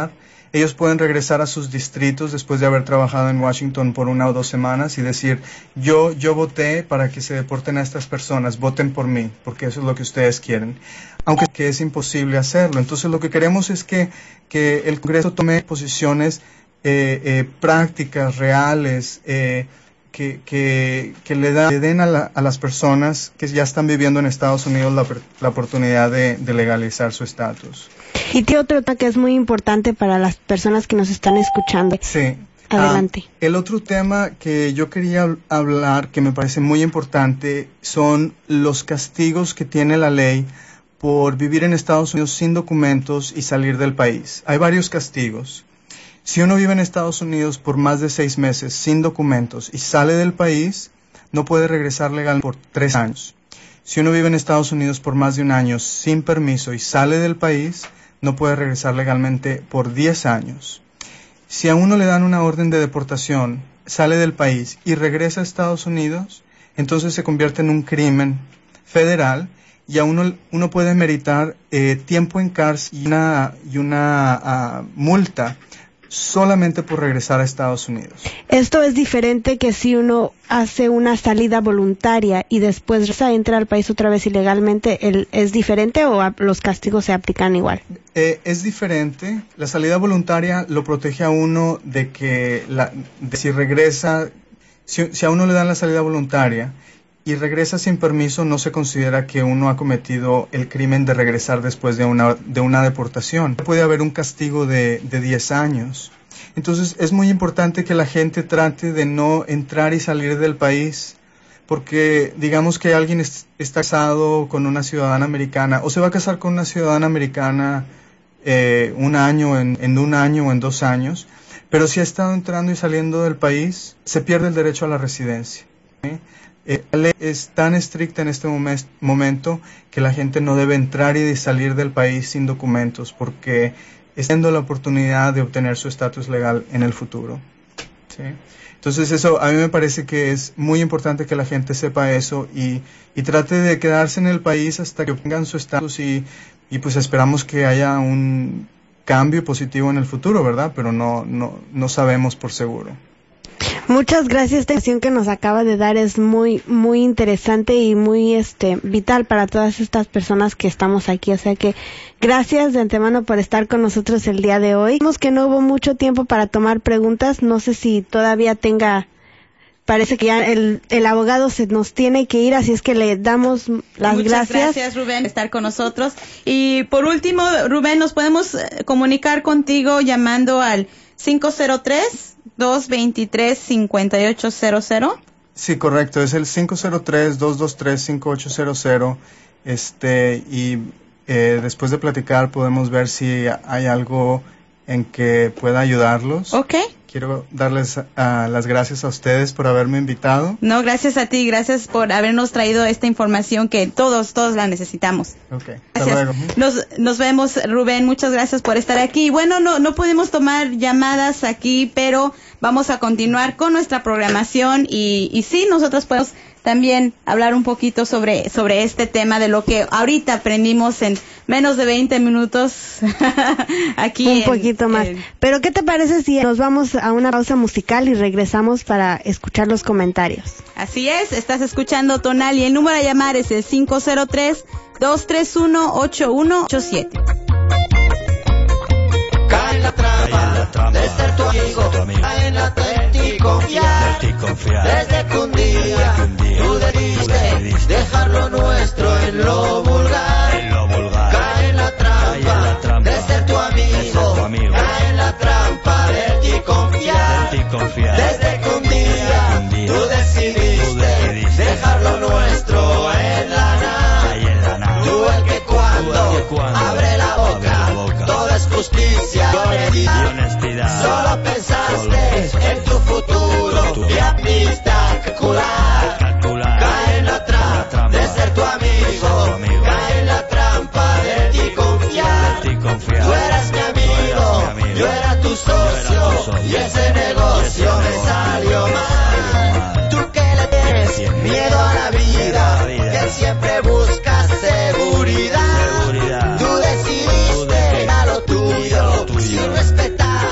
ellos pueden regresar a sus distritos después de haber trabajado en Washington por una o dos semanas y decir, yo, yo voté para que se deporten a estas personas, voten por mí, porque eso es lo que ustedes quieren. Aunque que es imposible hacerlo. Entonces lo que queremos es que, que el Congreso tome posiciones eh, eh, prácticas, reales, eh, que, que, que le, da, le den a, la, a las personas que ya están viviendo en Estados Unidos la, la oportunidad de, de legalizar su estatus. Y tiene otro tema que es muy importante para las personas que nos están escuchando. Sí. Adelante. Ah, el otro tema que yo quería hablar, que me parece muy importante, son los castigos que tiene la ley por vivir en Estados Unidos sin documentos y salir del país. Hay varios castigos. Si uno vive en Estados Unidos por más de seis meses sin documentos y sale del país, no puede regresar legal por tres años. Si uno vive en Estados Unidos por más de un año sin permiso y sale del país, no puede regresar legalmente por diez años. Si a uno le dan una orden de deportación, sale del país y regresa a Estados Unidos, entonces se convierte en un crimen federal y a uno, uno puede meritar eh, tiempo en cárcel y una, y una uh, multa solamente por regresar a Estados Unidos. Esto es diferente que si uno hace una salida voluntaria y después entra al país otra vez ilegalmente, el, ¿es diferente o a, los castigos se aplican igual? Eh, es diferente. La salida voluntaria lo protege a uno de que la, de si regresa, si, si a uno le dan la salida voluntaria y regresa sin permiso, no se considera que uno ha cometido el crimen de regresar después de una, de una deportación. Puede haber un castigo de, de diez años. Entonces es muy importante que la gente trate de no entrar y salir del país, porque digamos que alguien es, está casado con una ciudadana americana o se va a casar con una ciudadana americana eh, un año, en, en un año o en dos años, pero si ha estado entrando y saliendo del país, se pierde el derecho a la residencia. ¿Sí? Eh, la ley es tan estricta en este momen- momento que la gente no debe entrar y salir del país sin documentos porque está teniendo la oportunidad de obtener su estatus legal en el futuro. ¿Sí? Entonces eso a mí me parece que es muy importante que la gente sepa eso y, y trate de quedarse en el país hasta que obtengan su estatus y, y pues esperamos que haya un cambio positivo en el futuro, ¿verdad? Pero no, no, no sabemos por seguro. Muchas gracias. Esta información que nos acaba de dar es muy, muy interesante y muy este vital para todas estas personas que estamos aquí. O sea que gracias de antemano por estar con nosotros el día de hoy. Vimos que no hubo mucho tiempo para tomar preguntas. No sé si todavía tenga... Parece que ya el, el abogado se nos tiene que ir, así es que le damos las Muchas gracias. Muchas gracias, Rubén, por estar con nosotros. Y por último, Rubén, nos podemos comunicar contigo llamando al cinco cero tres, dos dos tres, cinco ocho cero cero. Sí, correcto, es el cinco cero tres, dos dos tres, cinco ocho cero cero. Este, y eh, después de platicar podemos ver si hay algo en que pueda ayudarlos. Ok. Quiero darles uh, las gracias a ustedes por haberme invitado. No, gracias a ti, gracias por habernos traído esta información que todos, todos la necesitamos. Ok, hasta gracias. Luego. Nos, nos vemos, Rubén, muchas gracias por estar aquí. Bueno, no, no podemos tomar llamadas aquí, pero vamos a continuar con nuestra programación y, y sí, nosotros podemos también hablar un poquito sobre, sobre este tema de lo que ahorita aprendimos en menos de veinte minutos aquí. Un en, poquito más. En... Pero ¿qué te parece si nos vamos a una pausa musical y regresamos para escuchar los comentarios? Así es, estás escuchando Tonal y el número a llamar es el cinco cero tres, dos tres uno, ocho uno ocho siete. Cae en la trampa de ser tu amigo, cae en la trampa y confiar, desde que un día tú decidiste dejar lo nuestro en lo vulgar, cae en la trampa de ser tu amigo, cae en la trampa de ti confiar, desde que un día tú decidiste dejar lo nuestro en la nada, tú el que cuando abre la boca todo es justicia y honestidad, solo pensaste en tu futuro y amistad calcular, cae en la trampa de ser tu amigo, cae en la trampa de ti confiar, tú eras mi amigo, yo era tu socio y ese negocio me salió mal, tú que le tienes miedo a la vida, que siempre buscas seguridad, tú decidiste a lo tuyo sin respetar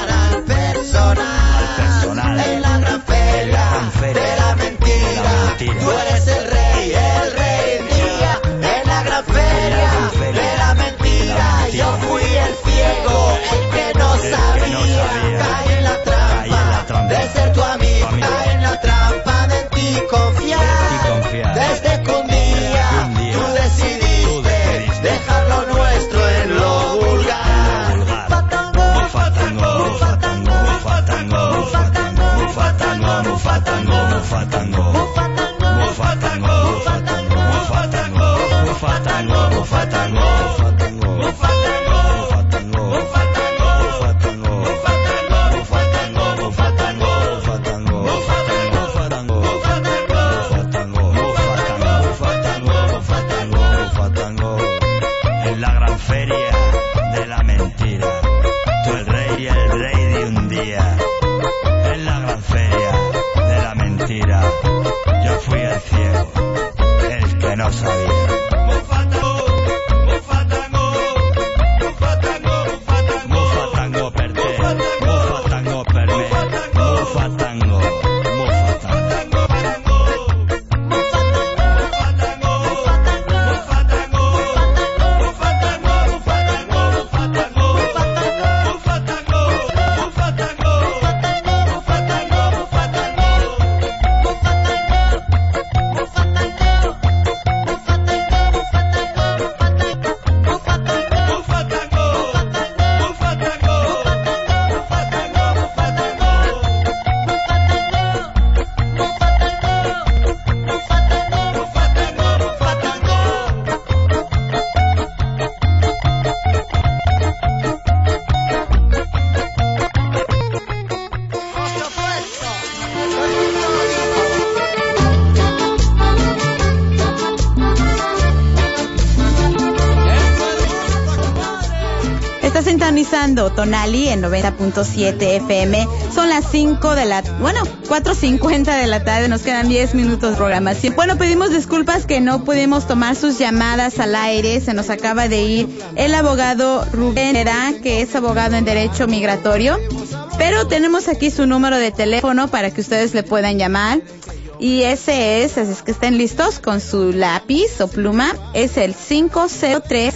sintonizando Tonali en noventa punto siete F M. Son las cinco de la, bueno, cuatro cincuenta de la tarde, nos quedan diez minutos de programación. Bueno, pedimos disculpas que no pudimos tomar sus llamadas al aire, se nos acaba de ir el abogado Rubén Herá, que es abogado en derecho migratorio, pero tenemos aquí su número de teléfono para que ustedes le puedan llamar. Y ese es, así es que estén listos con su lápiz o pluma, es el cinco cero tres,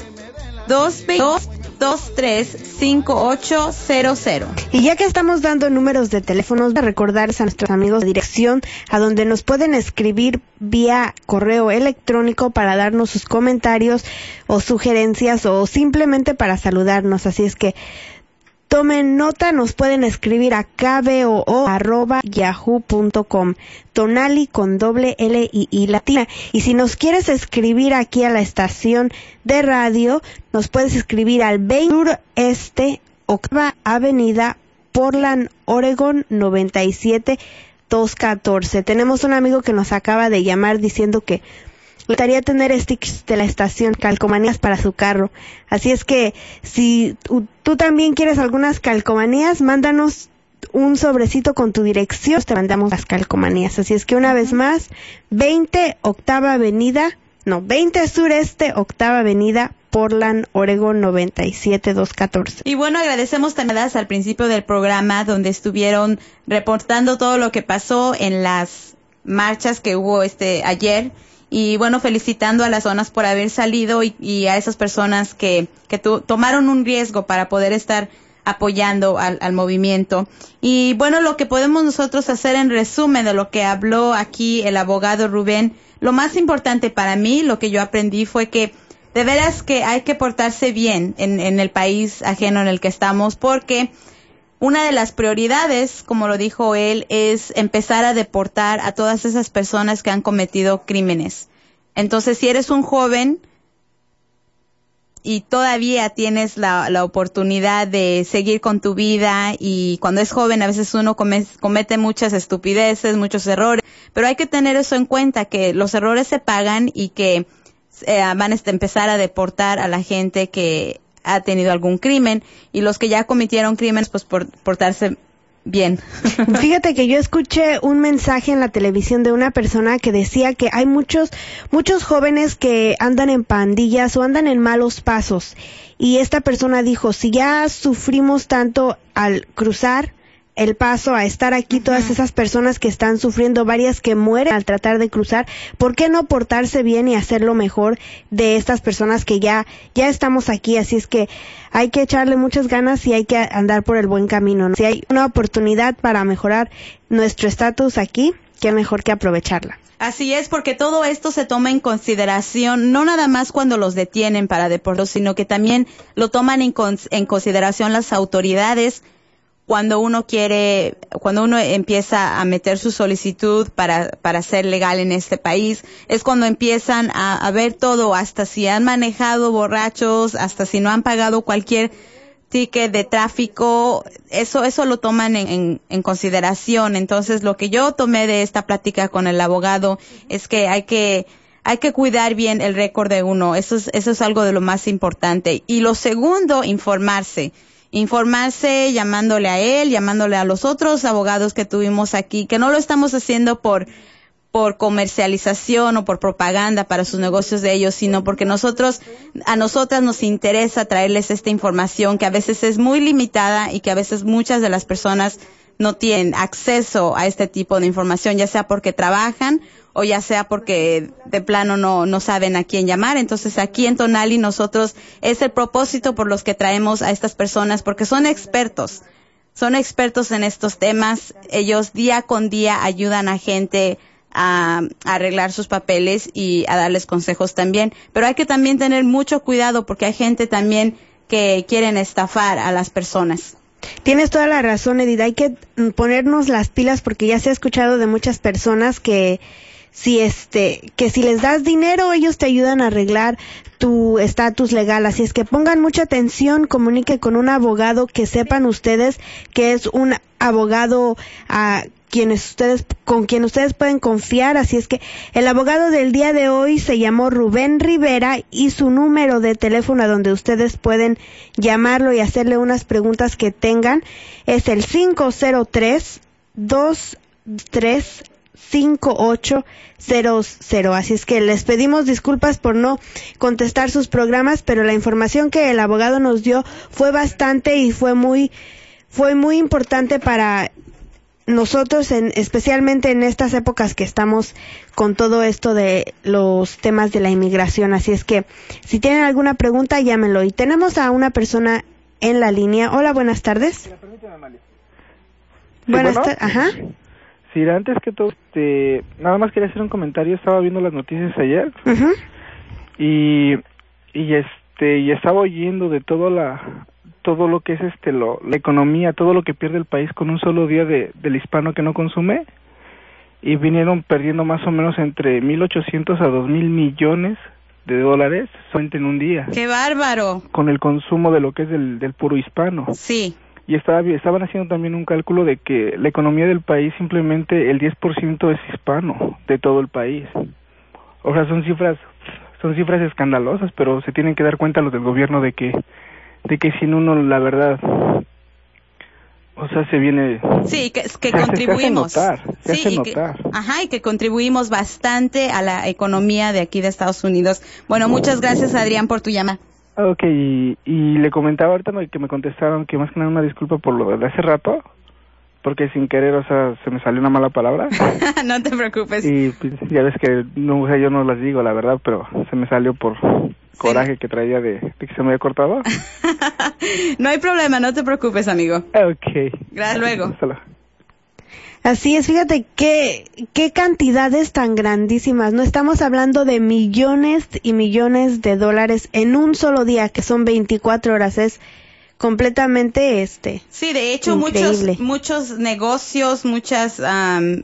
dos dos dos tres, cinco ocho cero cero. Y ya que estamos dando números de teléfonos, de recordarles a nuestros amigos la dirección a donde nos pueden escribir vía correo electrónico para darnos sus comentarios o sugerencias o simplemente para saludarnos. Así es que tomen nota, nos pueden escribir a kboo arroba yahoo punto com, Tonali con doble L y I latina. Y si nos quieres escribir aquí a la estación de radio, nos puedes escribir al veinte Sureste, Octava Avenida, Portland, Oregon, noventa y siete doscientos catorce. Tenemos un amigo que nos acaba de llamar diciendo que le gustaría tener stickers de la estación, calcomanías para su carro. Así es que si tú también quieres algunas calcomanías, mándanos un sobrecito con tu dirección, te mandamos las calcomanías. Así es que una vez más, veinte Octava Avenida, no, veinte Sureste, Octava Avenida, Portland, Oregon, noventa y siete doscientos catorce. Y bueno, agradecemos también al principio del programa donde estuvieron reportando todo lo que pasó en las marchas que hubo este ayer. Y bueno, felicitando a las zonas por haber salido y, y a esas personas que, que tu, tomaron un riesgo para poder estar apoyando al, al movimiento. Y bueno, lo que podemos nosotros hacer en resumen de lo que habló aquí el abogado Rubén, lo más importante para mí, lo que yo aprendí fue que de veras que hay que portarse bien en, en el país ajeno en el que estamos, porque una de las prioridades, como lo dijo él, es empezar a deportar a todas esas personas que han cometido crímenes. Entonces, si eres un joven y todavía tienes la, la oportunidad de seguir con tu vida, y cuando es joven a veces uno come, comete muchas estupideces, muchos errores, pero hay que tener eso en cuenta, que los errores se pagan y que eh, van a empezar a deportar a la gente que ha tenido algún crimen, y los que ya cometieron crímenes, pues por portarse bien. Fíjate que yo escuché un mensaje en la televisión de una persona que decía que hay muchos muchos jóvenes que andan en pandillas o andan en malos pasos, y esta persona dijo, si ya sufrimos tanto al cruzar el paso, a estar aquí, todas esas personas que están sufriendo, varias que mueren al tratar de cruzar, ¿por qué no portarse bien y hacerlo mejor de estas personas que ya ya estamos aquí? Así es que hay que echarle muchas ganas y hay que andar por el buen camino, ¿no? Si hay una oportunidad para mejorar nuestro estatus aquí, qué mejor que aprovecharla. Así es, porque todo esto se toma en consideración, no nada más cuando los detienen para deportar, sino que también lo toman en, cons- en consideración las autoridades cuando uno quiere, cuando uno empieza a meter su solicitud para, para ser legal en este país. Es cuando empiezan a, a ver todo, hasta si han manejado borrachos, hasta si no han pagado cualquier ticket de tráfico, eso, eso lo toman en, en, en consideración. Entonces, lo que yo tomé de esta plática con el abogado es que hay que, hay que cuidar bien el récord de uno. Eso es, eso es algo de lo más importante. Y lo segundo, informarse. Informarse llamándole a él, llamándole a los otros abogados que tuvimos aquí, que no lo estamos haciendo por por comercialización o por propaganda para sus negocios de ellos, sino porque nosotros, a nosotras nos interesa traerles esta información que a veces es muy limitada y que a veces muchas de las personas no tienen acceso a este tipo de información, ya sea porque trabajan o ya sea porque de plano no, no saben a quién llamar. Entonces aquí en Tonali nosotros es el propósito por los que traemos a estas personas, porque son expertos, son expertos en estos temas. Ellos día con día ayudan a gente a, a arreglar sus papeles y a darles consejos también. Pero hay que también tener mucho cuidado porque hay gente también que quieren estafar a las personas. Tienes toda la razón, Edith. Hay que ponernos las pilas porque ya se ha escuchado de muchas personas que si este que si les das dinero ellos te ayudan a arreglar tu estatus legal. Así es que pongan mucha atención, comunique con un abogado que sepan ustedes que es un abogado uh, quienes ustedes, con quien ustedes pueden confiar. Así es que el abogado del día de hoy se llamó Rubén Rivera y su número de teléfono a donde ustedes pueden llamarlo y hacerle unas preguntas que tengan es el cinco cero tres, dos tres cinco ocho cero cero. Así es que les pedimos disculpas por no contestar sus programas, pero la información que el abogado nos dio fue bastante y fue muy fue muy importante para nosotros, en, especialmente en estas épocas que estamos con todo esto de los temas de la inmigración. Así es que si tienen alguna pregunta, llámenlo. Y tenemos a una persona en la línea. Hola, buenas tardes. Buenas bueno? tardes. Ajá. Sí, antes que todo, este, nada más quería hacer un comentario. Estaba viendo las noticias ayer uh-huh. y y este y estaba oyendo de todo la todo lo que es este lo, la economía, todo lo que pierde el país con un solo día de del hispano que no consume, y vinieron perdiendo más o menos entre mil ochocientos a dos mil millones de dólares solamente en un día. ¡Qué bárbaro! Con el consumo de lo que es del, del puro hispano. Sí. Y estaba, estaban haciendo también un cálculo de que la economía del país simplemente el diez por ciento es hispano de todo el país. O sea, son cifras son cifras escandalosas, pero se tienen que dar cuenta los del gobierno de que de que sin uno, la verdad, o sea, se viene... Sí, que, que se, contribuimos. Se hace notar, se sí, hace y notar. Que, ajá, y que contribuimos bastante a la economía de aquí de Estados Unidos. Bueno, muchas gracias, Adrián, por tu llamada. Ok, y, y le comentaba ahorita que me contestaron que más que nada una disculpa por lo de hace rato, porque sin querer, o sea, se me salió una mala palabra. No te preocupes. Y pues, ya ves que no, o sea, yo no las digo, la verdad, pero se me salió por coraje sí. que traía de, de que se me había cortado. No hay problema, no te preocupes, amigo. Ok. Gracias, luego. Hasta luego. Así es, fíjate qué, qué cantidades tan grandísimas. No estamos hablando de millones y millones de dólares en un solo día, que son veinticuatro horas. Es completamente este. Sí, de hecho, increíble. muchos muchos negocios, muchas um,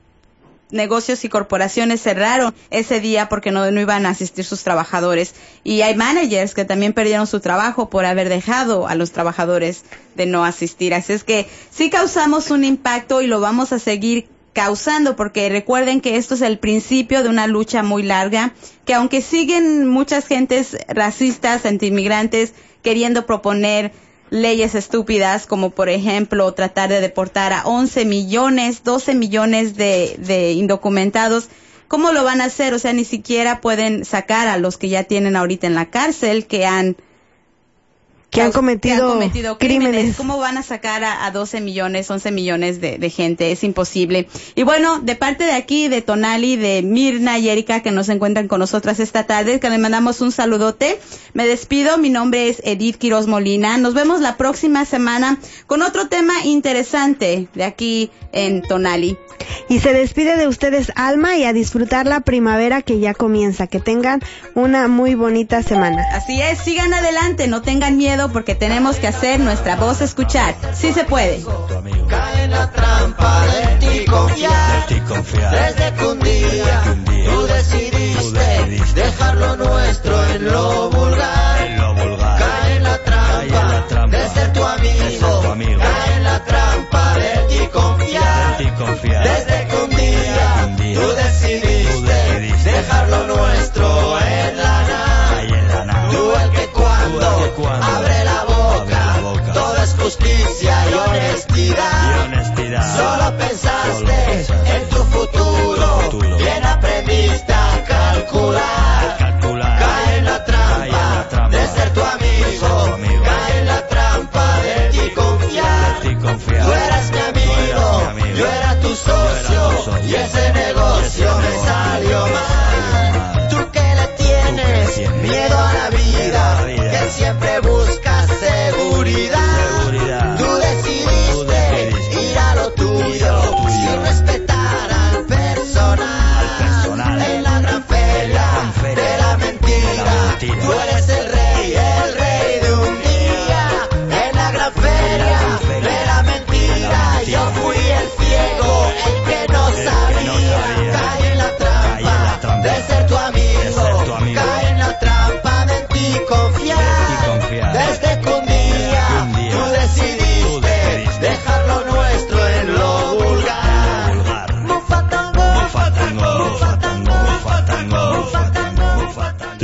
negocios y corporaciones cerraron ese día porque no, no iban a asistir sus trabajadores. Y hay managers que también perdieron su trabajo por haber dejado a los trabajadores de no asistir. Así es que sí causamos un impacto y lo vamos a seguir causando, porque recuerden que esto es el principio de una lucha muy larga, que aunque siguen muchas gentes racistas, antiinmigrantes, queriendo proponer leyes estúpidas, como por ejemplo tratar de deportar a once millones, doce millones de, de indocumentados, ¿cómo lo van a hacer? O sea, ni siquiera pueden sacar a los que ya tienen ahorita en la cárcel, que han que han cometido, que han cometido crímenes. crímenes. ¿Cómo van a sacar a, a doce millones, once millones de, de gente? Es imposible. Y bueno, de parte de aquí, de Tonali, de Mirna y Erika, que nos encuentran con nosotras esta tarde, que les mandamos un saludote. Me despido. Mi nombre es Edith Quiroz Molina. Nos vemos la próxima semana con otro tema interesante de aquí en Tonali. Y se despide de ustedes Alma, y a disfrutar la primavera que ya comienza. Que tengan una muy bonita semana. Así es, sigan adelante, no tengan miedo, porque tenemos que hacer nuestra voz escuchar. Sí se puede. Cae en la trampa de ti confiar, desde que un día tú decidiste dejar lo nuestro en lo vulgar. Cae en la trampa de ser tu amigo, cae en la trampa de ti confiar, desde que un día tú decidiste dejar lo nuestro en la nada. Tú el que cuando abre la boca todo es justicia y honestidad. Solo pensaste en tu futuro, bien aprendido.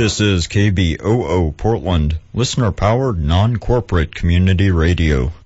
This is K B O O Portland, listener-powered, non-corporate community radio.